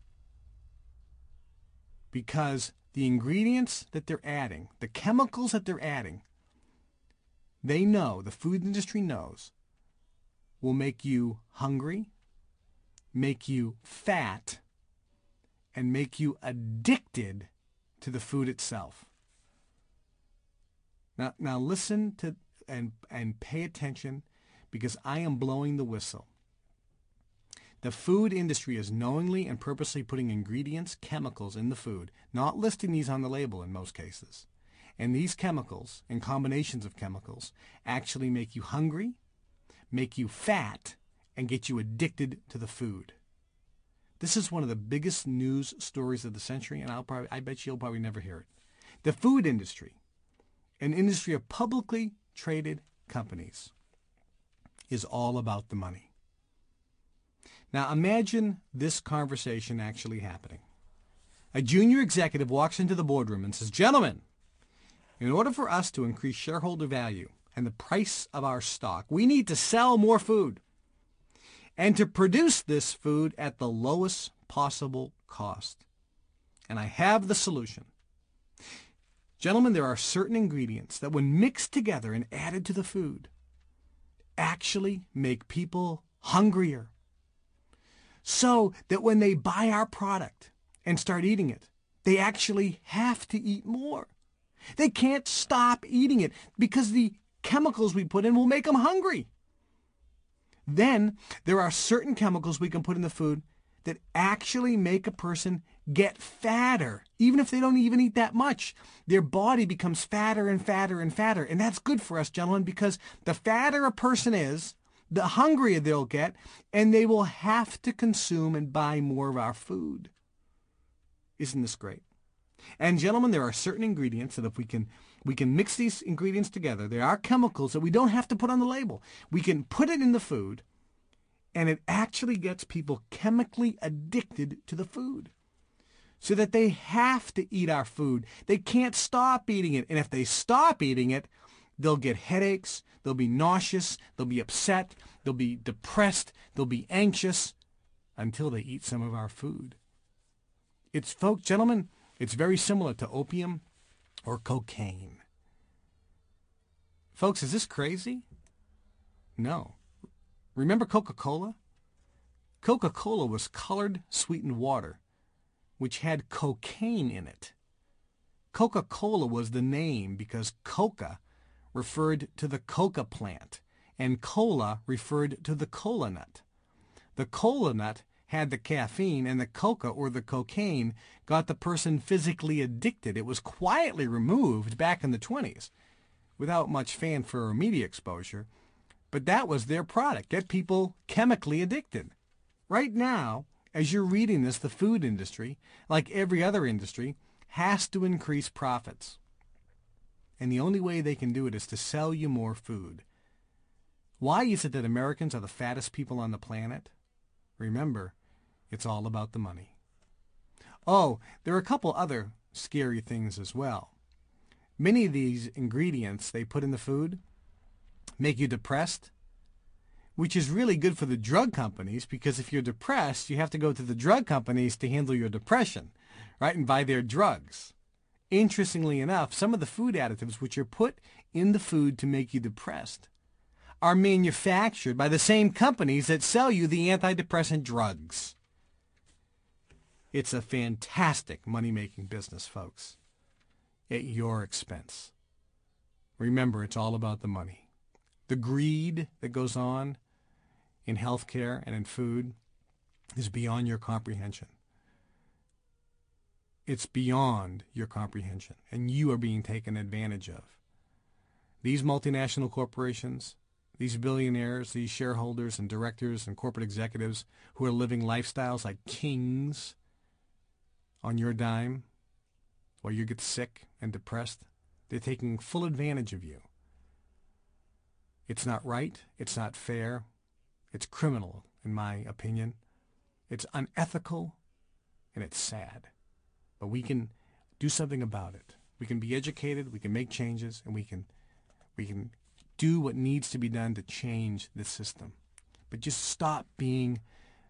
Speaker 1: because the ingredients that they're adding, the chemicals that they're adding, they know, the food industry knows, will make you hungry, make you fat, and make you addicted to the food itself. Now listen to and pay attention, because I am blowing the whistle. The food industry is knowingly and purposely putting ingredients, chemicals in the food, not listing these on the label in most cases. And these chemicals, and combinations of chemicals, actually make you hungry, make you fat, and get you addicted to the food. This is one of the biggest news stories of the century, and I bet you'll probably never hear it. The food industry, an industry of publicly traded companies, is all about the money. Now imagine this conversation actually happening. A junior executive walks into the boardroom and says, "Gentlemen, in order for us to increase shareholder value and the price of our stock, we need to sell more food and to produce this food at the lowest possible cost. And I have the solution. Gentlemen, there are certain ingredients that when mixed together and added to the food actually make people hungrier. So that when they buy our product and start eating it, they actually have to eat more. They can't stop eating it because the chemicals we put in will make them hungry. Then there are certain chemicals we can put in the food that actually make a person get fatter. Even if they don't even eat that much, their body becomes fatter and fatter and fatter. And that's good for us, gentlemen, because the fatter a person is, the hungrier they'll get, and they will have to consume and buy more of our food. Isn't this great? And gentlemen, there are certain ingredients that if we can mix these ingredients together, there are chemicals that we don't have to put on the label. We can put it in the food, and it actually gets people chemically addicted to the food so that they have to eat our food. They can't stop eating it. And if they stop eating it, they'll get headaches, they'll be nauseous, they'll be upset, they'll be depressed, they'll be anxious until they eat some of our food. Gentlemen, it's very similar to opium or cocaine. Folks, is this crazy? No. Remember Coca-Cola? Coca-Cola was colored sweetened water, which had cocaine in it. Coca-Cola was the name because coca referred to the coca plant, and cola referred to the cola nut. The cola nut had the caffeine, and the coca or the cocaine got the person physically addicted. It was quietly removed back in the 1920s without much fanfare or media exposure, but that was their product, get people chemically addicted. Right now, as you're reading this, the food industry, like every other industry, has to increase profits. And the only way they can do it is to sell you more food. Why is it that Americans are the fattest people on the planet? Remember, it's all about the money. Oh, there are a couple other scary things as well. Many of these ingredients they put in the food make you depressed, which is really good for the drug companies because if you're depressed, you have to go to the drug companies to handle your depression, right, and buy their drugs. Interestingly enough, some of the food additives which are put in the food to make you depressed are manufactured by the same companies that sell you the antidepressant drugs. It's a fantastic money-making business, folks, at your expense. Remember, it's all about the money. The greed that goes on in healthcare and in food is beyond your comprehension. It's beyond your comprehension, and you are being taken advantage of. These multinational corporations, these billionaires, these shareholders and directors and corporate executives who are living lifestyles like kings on your dime while you get sick and depressed, they're taking full advantage of you. It's not right. It's not fair. It's criminal, in my opinion. It's unethical, and it's sad. But we can do something about it. We can be educated, we can make changes, and we can do what needs to be done to change this system. But just stop being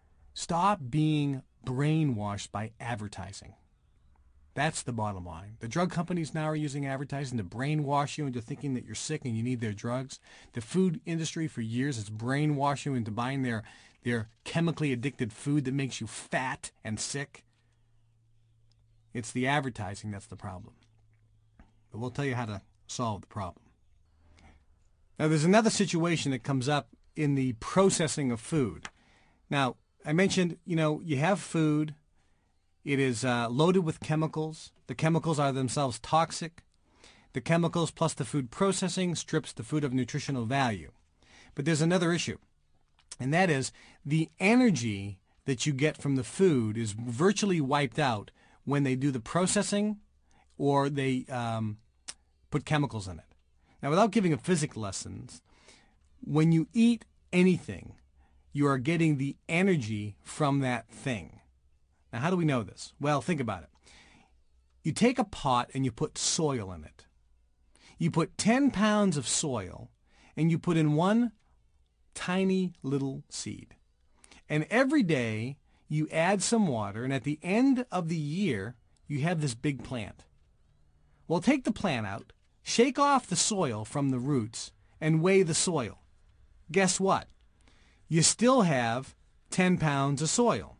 Speaker 1: brainwashed by advertising. That's the bottom line. The drug companies now are using advertising to brainwash you into thinking that you're sick and you need their drugs. The food industry for years has brainwashed you into buying their chemically addicted food that makes you fat and sick. It's the advertising that's the problem. But we'll tell you how to solve the problem. Now, there's another situation that comes up in the processing of food. Now, I mentioned, you have food. It is loaded with chemicals. The chemicals are themselves toxic. The chemicals plus the food processing strips the food of nutritional value. But there's another issue, and that is the energy that you get from the food is virtually wiped out when they do the processing or they put chemicals in it. Now, without giving a physics lessons, when you eat anything, you are getting the energy from that thing. Now, how do we know this? Well, think about it. You take a pot and you put soil in it. You put 10 pounds of soil and you put in one tiny little seed. And every day you add some water, and at the end of the year, you have this big plant. Well, take the plant out, shake off the soil from the roots, and weigh the soil. Guess what? You still have 10 pounds of soil.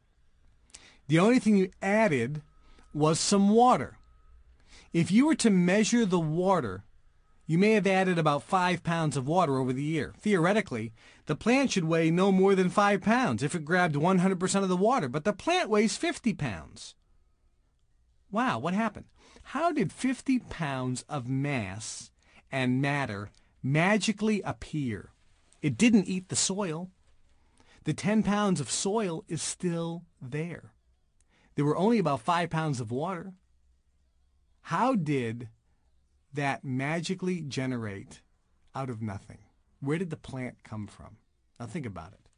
Speaker 1: The only thing you added was some water. If you were to measure the water, you may have added about 5 pounds of water over the year. Theoretically, the plant should weigh no more than 5 pounds if it grabbed 100% of the water, but the plant weighs 50 pounds. Wow, what happened? How did 50 pounds of mass and matter magically appear? It didn't eat the soil. The 10 pounds of soil is still there. There were only about 5 pounds of water. How did that magically generate out of nothing? Where did the plant come from? Now think about it.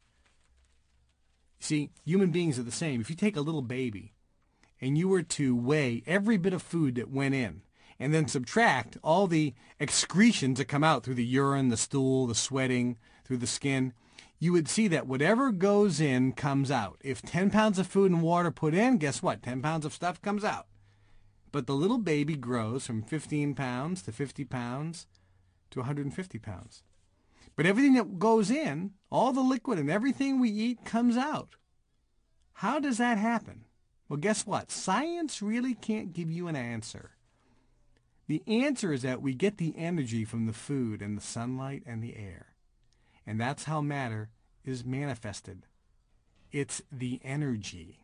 Speaker 1: See, human beings are the same. If you take a little baby and you were to weigh every bit of food that went in and then subtract all the excretions that come out through the urine, the stool, the sweating, through the skin, you would see that whatever goes in comes out. If 10 pounds of food and water put in, guess what? 10 pounds of stuff comes out. But the little baby grows from 15 pounds to 50 pounds to 150 pounds. But everything that goes in, all the liquid and everything we eat comes out. How does that happen? Well, guess what? Science really can't give you an answer. The answer is that we get the energy from the food and the sunlight and the air. And that's how matter is manifested. It's the energy.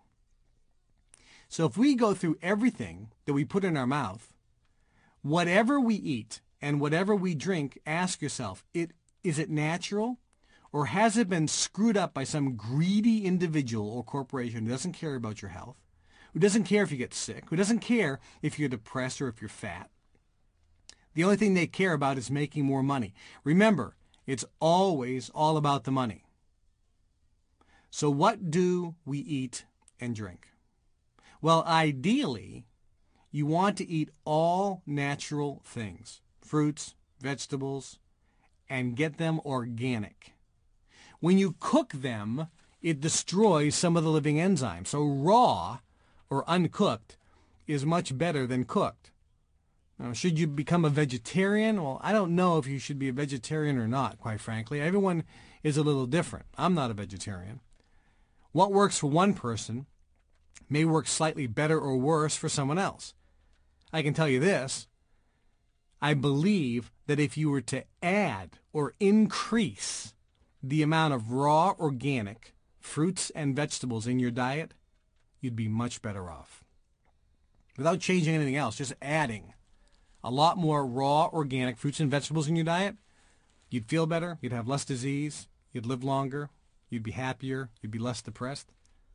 Speaker 1: So if we go through everything that we put in our mouth, whatever we eat and whatever we drink, ask yourself, is it natural, or has it been screwed up by some greedy individual or corporation who doesn't care about your health, who doesn't care if you get sick, who doesn't care if you're depressed or if you're fat? The only thing they care about is making more money. Remember, it's always all about the money. So what do we eat and drink? Well, ideally, you want to eat all natural things, fruits, vegetables, and get them organic. When you cook them, it destroys some of the living enzymes. So raw or uncooked is much better than cooked. Now, should you become a vegetarian? Well, I don't know if you should be a vegetarian or not, quite frankly. Everyone is a little different. I'm not a vegetarian. What works for one person may work slightly better or worse for someone else. I can tell you this. I believe that if you were to add or increase the amount of raw organic fruits and vegetables in your diet, you'd be much better off. Without changing anything else, just adding a lot more raw organic fruits and vegetables in your diet, you'd feel better, you'd have less disease, you'd live longer, you'd be happier, you'd be less depressed.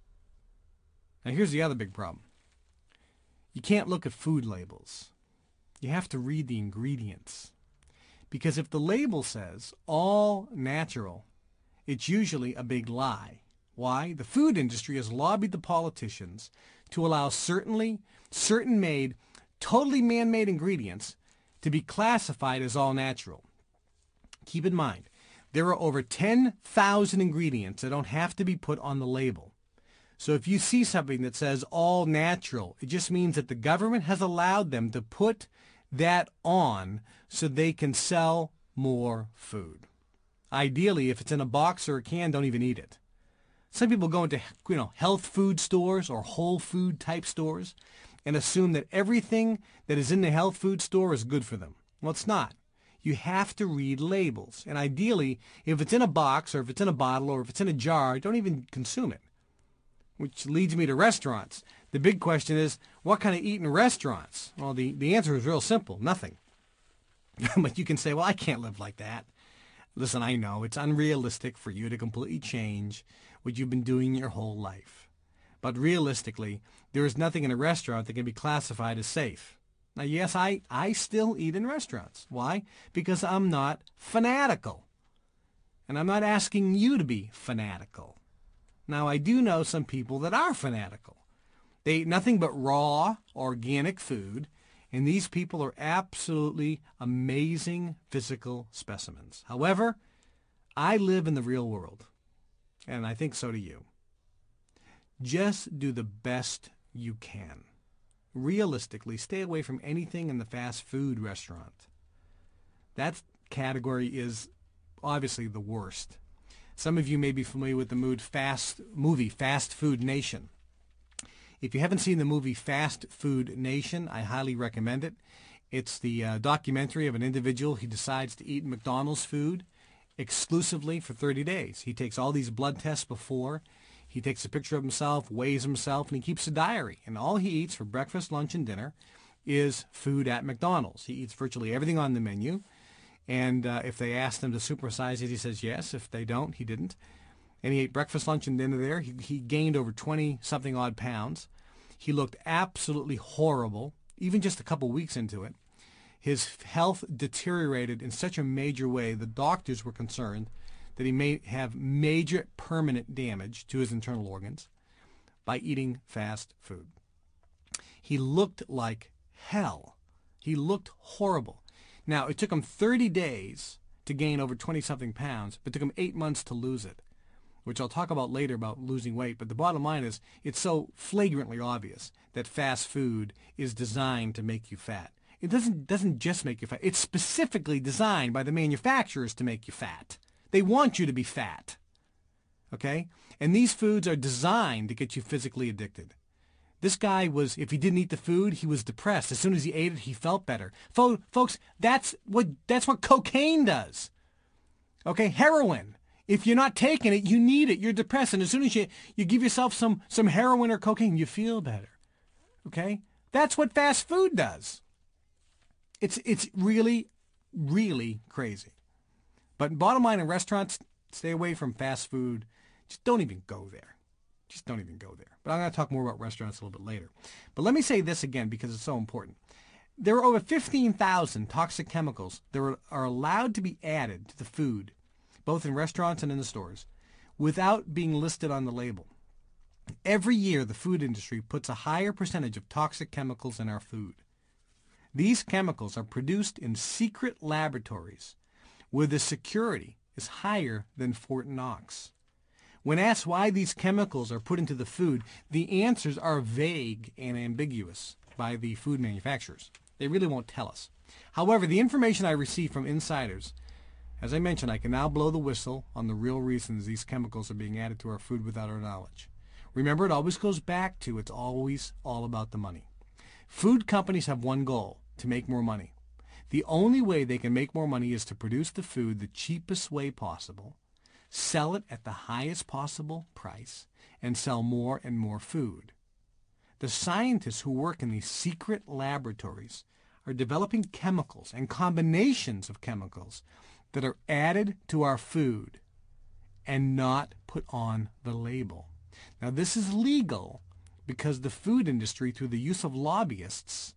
Speaker 1: Now here's the other big problem. You can't look at food labels. You have to read the ingredients. Because if the label says all natural, it's usually a big lie. Why? The food industry has lobbied the politicians to allow certain made, totally man-made ingredients to be classified as all natural. Keep in mind, there are over 10,000 ingredients that don't have to be put on the label. So if you see something that says all natural, it just means that the government has allowed them to put that on so they can sell more food. Ideally, if it's in a box or a can, don't even eat it. Some people go into, health food stores or whole food type stores and assume that everything that is in the health food store is good for them. Well, it's not. You have to read labels. And ideally, if it's in a box or if it's in a bottle or if it's in a jar, don't even consume it. Which leads me to restaurants. The big question is, what can I eat in restaurants? Well, the answer is real simple, nothing. But you can say, well, I can't live like that. Listen, I know it's unrealistic for you to completely change what you've been doing your whole life. But realistically, there is nothing in a restaurant that can be classified as safe. Now, yes, I still eat in restaurants. Why? Because I'm not fanatical. And I'm not asking you to be fanatical. Now, I do know some people that are fanatical. They eat nothing but raw, organic food, and these people are absolutely amazing physical specimens. However, I live in the real world, and I think so do you. Just do the best you can. realistically, stay away from anything in the fast food restaurant. That category is obviously the worst. Some of you may be familiar with the movie Fast Food Nation. If you haven't seen the movie Fast Food Nation, I highly recommend it. It's the documentary of an individual who decides to eat McDonald's food exclusively for 30 days. He takes all these blood tests before. He takes a picture of himself, weighs himself, and he keeps a diary. And all he eats for breakfast, lunch, and dinner is food at McDonald's. He eats virtually everything on the menu. And if they ask him to supersize it, he says yes. If they don't, he didn't. And he ate breakfast, lunch, and dinner there. He gained over 20-something odd pounds. He looked absolutely horrible, even just a couple weeks into it. His health deteriorated in such a major way, the doctors were concerned that he may have major permanent damage to his internal organs by eating fast food. He looked like hell. He looked horrible. Now, it took him 30 days to gain over 20-something pounds, but it took him 8 months to lose it, which I'll talk about later about losing weight. But the bottom line is it's so flagrantly obvious that fast food is designed to make you fat. It doesn't just make you fat. It's specifically designed by the manufacturers to make you fat. They want you to be fat. Okay? And these foods are designed to get you physically addicted. This guy was, if he didn't eat the food, he was depressed. As soon as he ate it, he felt better. Folks, that's what cocaine does. Okay? Heroin. If you're not taking it, you need it. You're depressed. And as soon as you give yourself some heroin or cocaine, you feel better. Okay? That's what fast food does. It's really, really crazy. But bottom line, in restaurants, stay away from fast food. Just don't even go there. Just don't even go there. But I'm going to talk more about restaurants a little bit later. But let me say this again because it's so important. There are over 15,000 toxic chemicals that are allowed to be added to the food, both in restaurants and in the stores, without being listed on the label. Every year, the food industry puts a higher percentage of toxic chemicals in our food. These chemicals are produced in secret laboratories where the security is higher than Fort Knox. When asked why these chemicals are put into the food, the answers are vague and ambiguous by the food manufacturers. They really won't tell us. However, the information I receive from insiders, as I mentioned, I can now blow the whistle on the real reasons these chemicals are being added to our food without our knowledge. Remember, it always goes back to it's always all about the money. Food companies have one goal, to make more money. The only way they can make more money is to produce the food the cheapest way possible, sell it at the highest possible price, and sell more and more food. The scientists who work in these secret laboratories are developing chemicals and combinations of chemicals that are added to our food and not put on the label. Now, this is legal because the food industry, through the use of lobbyists,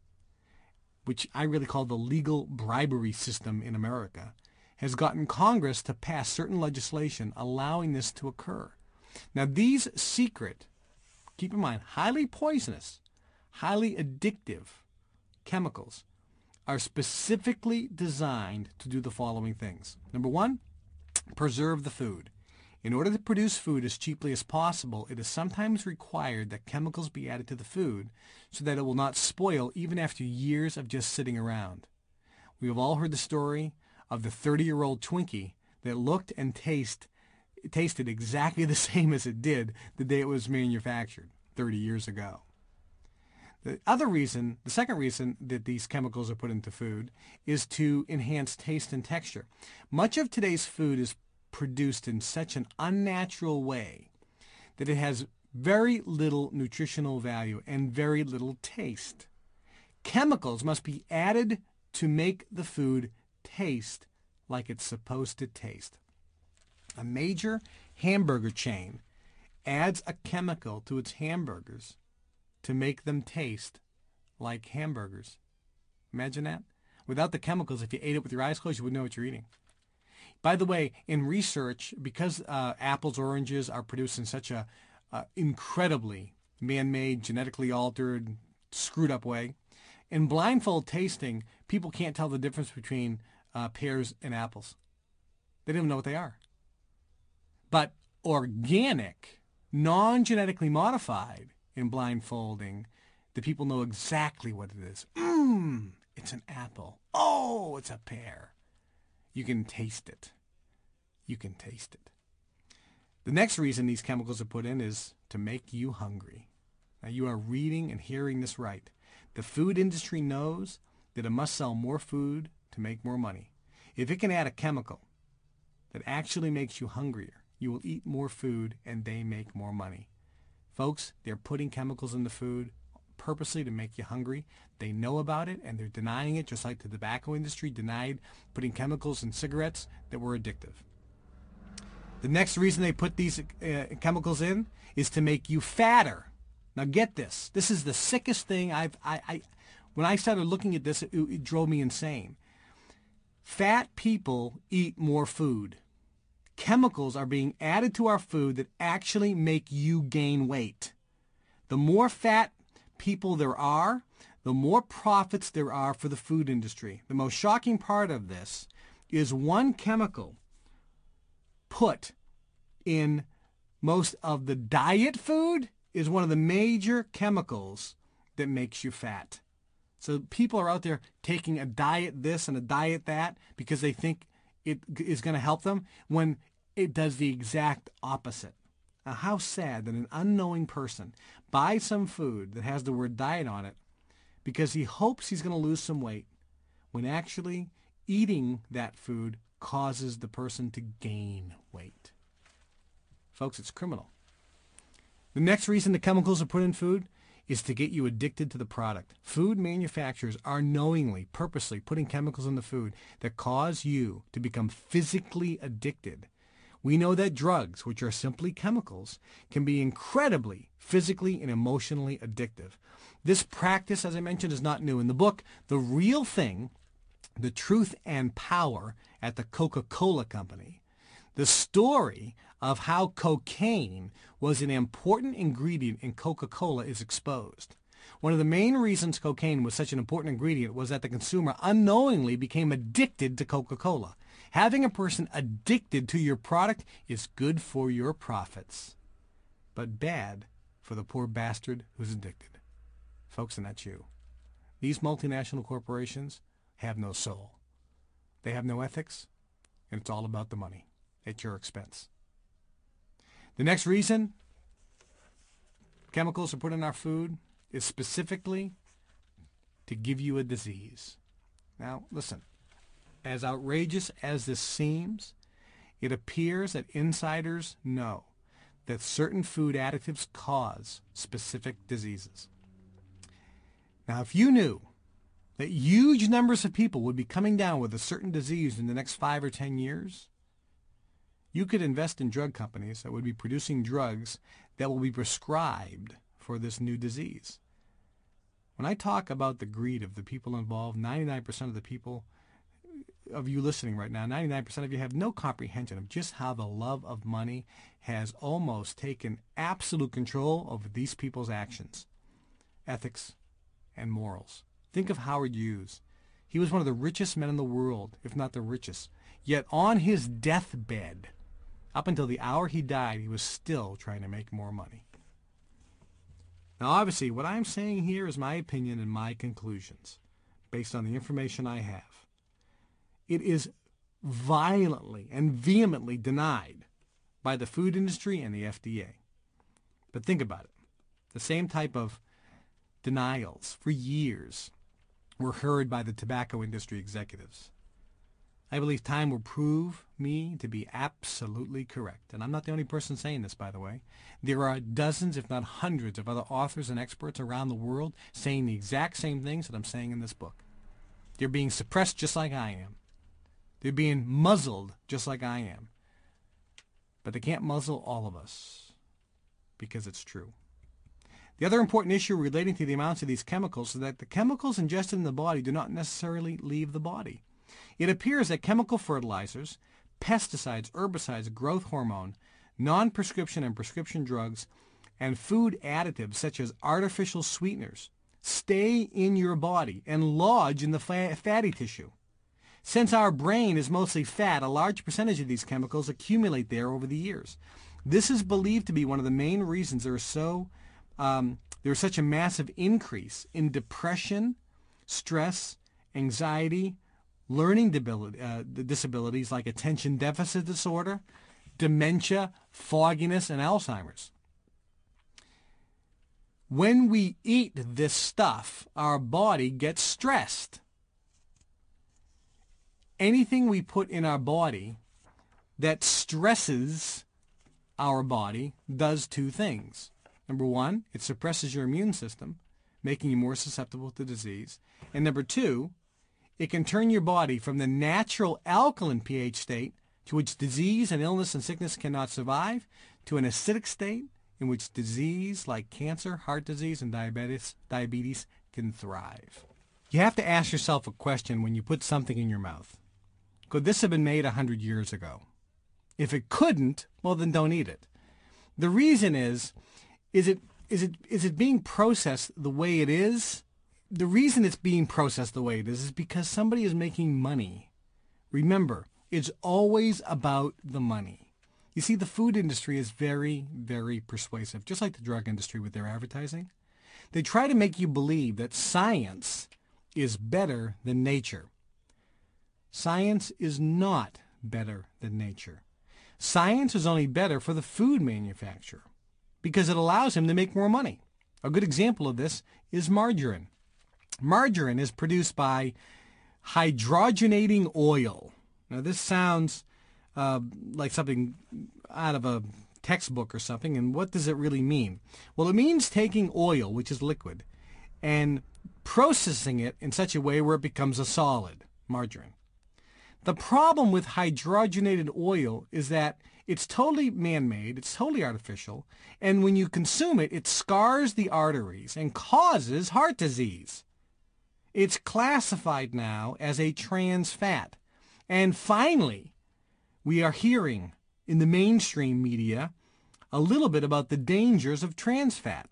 Speaker 1: which I really call the legal bribery system in America, has gotten Congress to pass certain legislation allowing this to occur. Now, these secret, keep in mind, highly poisonous, highly addictive chemicals are specifically designed to do the following things. Number one, preserve the food. In order to produce food as cheaply as possible, it is sometimes required that chemicals be added to the food so that it will not spoil even after years of just sitting around. We have all heard the story of the 30-year-old Twinkie that looked and tasted exactly the same as it did the day it was manufactured 30 years ago. The second reason that these chemicals are put into food is to enhance taste and texture. Much of today's food is produced in such an unnatural way that it has very little nutritional value and very little taste. Chemicals must be added to make the food taste like it's supposed to taste. A major hamburger chain adds a chemical to its hamburgers to make them taste like hamburgers. Imagine that. Without the chemicals, if you ate it with your eyes closed, you wouldn't know what you're eating. By the way, in research, because apples, oranges are produced in such a incredibly man-made, genetically altered, screwed up way, in blindfold tasting, people can't tell the difference between pears and apples. They don't even know what they are. But organic, non-genetically modified in blindfolding, the people know exactly what it is. It's an apple. Oh, it's a pear. You can taste it. You can taste it. The next reason these chemicals are put in is to make you hungry. Now, you are reading and hearing this right. The food industry knows that it must sell more food to make more money. If it can add a chemical that actually makes you hungrier, you will eat more food and they make more money. Folks, they're putting chemicals in the food purposely to make you hungry. They know about it and they're denying it, just like the tobacco industry denied putting chemicals in cigarettes that were addictive. The next reason they put these chemicals in is to make you fatter. Now get this. This is the sickest thing when I started looking at this, it drove me insane. Fat people eat more food. Chemicals are being added to our food that actually make you gain weight. The more fat people there are, the more profits there are for the food industry. The most shocking part of this is one chemical put in most of the diet food is one of the major chemicals that makes you fat. So people are out there taking a diet this and a diet that because they think it is going to help them when it does the exact opposite. Now, how sad that an unknowing person buys some food that has the word diet on it because he hopes he's going to lose some weight when actually eating that food causes the person to gain weight. Folks, it's criminal. The next reason the chemicals are put in food is to get you addicted to the product. Food manufacturers are knowingly, purposely putting chemicals in the food that cause you to become physically addicted. We know that drugs, which are simply chemicals, can be incredibly physically and emotionally addictive. This practice, as I mentioned, is not new. In the book, The Real Thing, The Truth and Power at the Coca-Cola Company, the story of how cocaine was an important ingredient in Coca-Cola is exposed. One of the main reasons cocaine was such an important ingredient was that the consumer unknowingly became addicted to Coca-Cola. Having a person addicted to your product is good for your profits, but bad for the poor bastard who's addicted. Folks, and that's you. These multinational corporations have no soul. They have no ethics, and it's all about the money at your expense. The next reason chemicals are put in our food is specifically to give you a disease. Now, listen, as outrageous as this seems, it appears that insiders know that certain food additives cause specific diseases. Now, if you knew that huge numbers of people would be coming down with a certain disease in the next 5 or 10 years, you could invest in drug companies that would be producing drugs that will be prescribed for this new disease. When I talk about the greed of the people involved, 99% of the people of you listening right now, 99% of you have no comprehension of just how the love of money has almost taken absolute control over these people's actions, ethics, and morals. Think of Howard Hughes. He was one of the richest men in the world, if not the richest. Yet on his deathbed, up until the hour he died, he was still trying to make more money. Now, obviously, what I'm saying here is my opinion and my conclusions, based on the information I have. It is violently and vehemently denied by the food industry and the FDA. But think about it. The same type of denials for years were heard by the tobacco industry executives. I believe time will prove me to be absolutely correct. And I'm not the only person saying this, by the way. There are dozens, if not hundreds, of other authors and experts around the world saying the exact same things that I'm saying in this book. They're being suppressed just like I am. They're being muzzled just like I am. But they can't muzzle all of us because it's true. The other important issue relating to the amounts of these chemicals is that the chemicals ingested in the body do not necessarily leave the body. It appears that chemical fertilizers, pesticides, herbicides, growth hormone, non-prescription and prescription drugs, and food additives such as artificial sweeteners stay in your body and lodge in the fatty tissue. Since our brain is mostly fat, a large percentage of these chemicals accumulate there over the years. This is believed to be one of the main reasons there are so there was such a massive increase in depression, stress, anxiety, learning disabilities like attention deficit disorder, dementia, fogginess, and Alzheimer's. When we eat this stuff, our body gets stressed. Anything we put in our body that stresses our body does two things. Number one, it suppresses your immune system, making you more susceptible to disease. And number two, it can turn your body from the natural alkaline pH state to which disease and illness and sickness cannot survive to an acidic state in which disease like cancer, heart disease, and diabetes can thrive. You have to ask yourself a question when you put something in your mouth. Could this have been made 100 years ago? If it couldn't, well, then don't eat it. The reason is it being processed the way it is? The reason it's being processed the way it is because somebody is making money. Remember, it's always about the money. You see, the food industry is very, very persuasive, just like the drug industry with their advertising. They try to make you believe that science is better than nature. Science is not better than nature. Science is only better for the food manufacturer because it allows him to make more money. A good example of this is margarine. Margarine is produced by hydrogenating oil. Now, this sounds like something out of a textbook or something, and what does it really mean? Well, it means taking oil, which is liquid, and processing it in such a way where it becomes a solid, margarine. The problem with hydrogenated oil is that it's totally man-made, it's totally artificial, and when you consume it, it scars the arteries and causes heart disease. It's classified now as a trans fat. And finally, we are hearing in the mainstream media a little bit about the dangers of trans fat.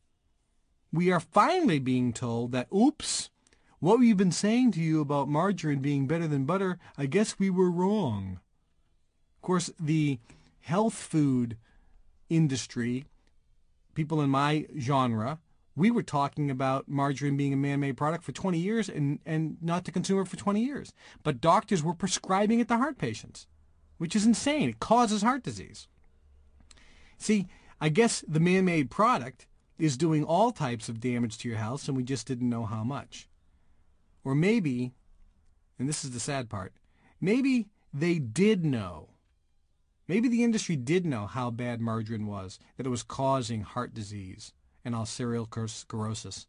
Speaker 1: We are finally being told that, oops, what we've been saying to you about margarine being better than butter, I guess we were wrong. Of course, the health food industry, people in my genre, we were talking about margarine being a man-made product for 20 years and not to consume it for 20 years. But doctors were prescribing it to heart patients, which is insane. It causes heart disease. See, I guess the man-made product is doing all types of damage to your health, and we just didn't know how much. Or maybe, and this is the sad part, maybe they did know. Maybe the industry did know how bad margarine was, that it was causing heart disease and arteriosclerosis.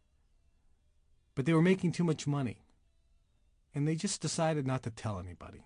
Speaker 1: But they were making too much money, and they just decided not to tell anybody.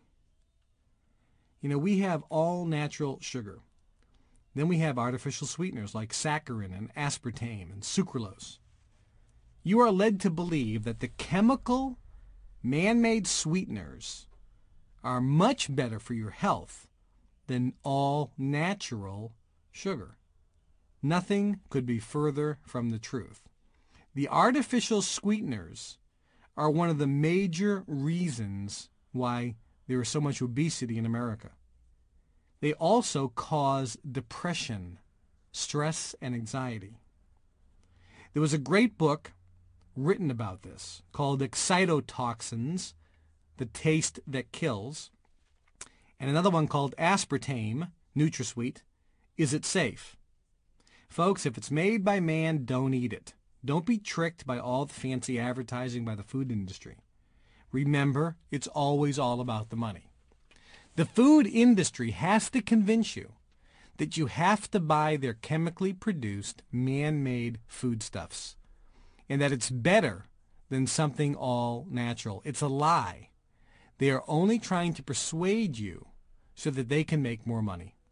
Speaker 1: You know, we have all natural sugar. Then we have artificial sweeteners like saccharin and aspartame and sucralose. You are led to believe that the chemical, man-made sweeteners are much better for your health than all natural sugar. Nothing could be further from the truth. The artificial sweeteners are one of the major reasons why there is so much obesity in America. They also cause depression, stress, and anxiety. There was a great book written about this called Excitotoxins, The Taste That Kills, and another one called Aspartame, NutraSweet, Is It Safe? Folks, if it's made by man, don't eat it. Don't be tricked by all the fancy advertising by the food industry. Remember, it's always all about the money. The food industry has to convince you that you have to buy their chemically produced, man-made foodstuffs, and that it's better than something all natural. It's a lie. They are only trying to persuade you so that they can make more money.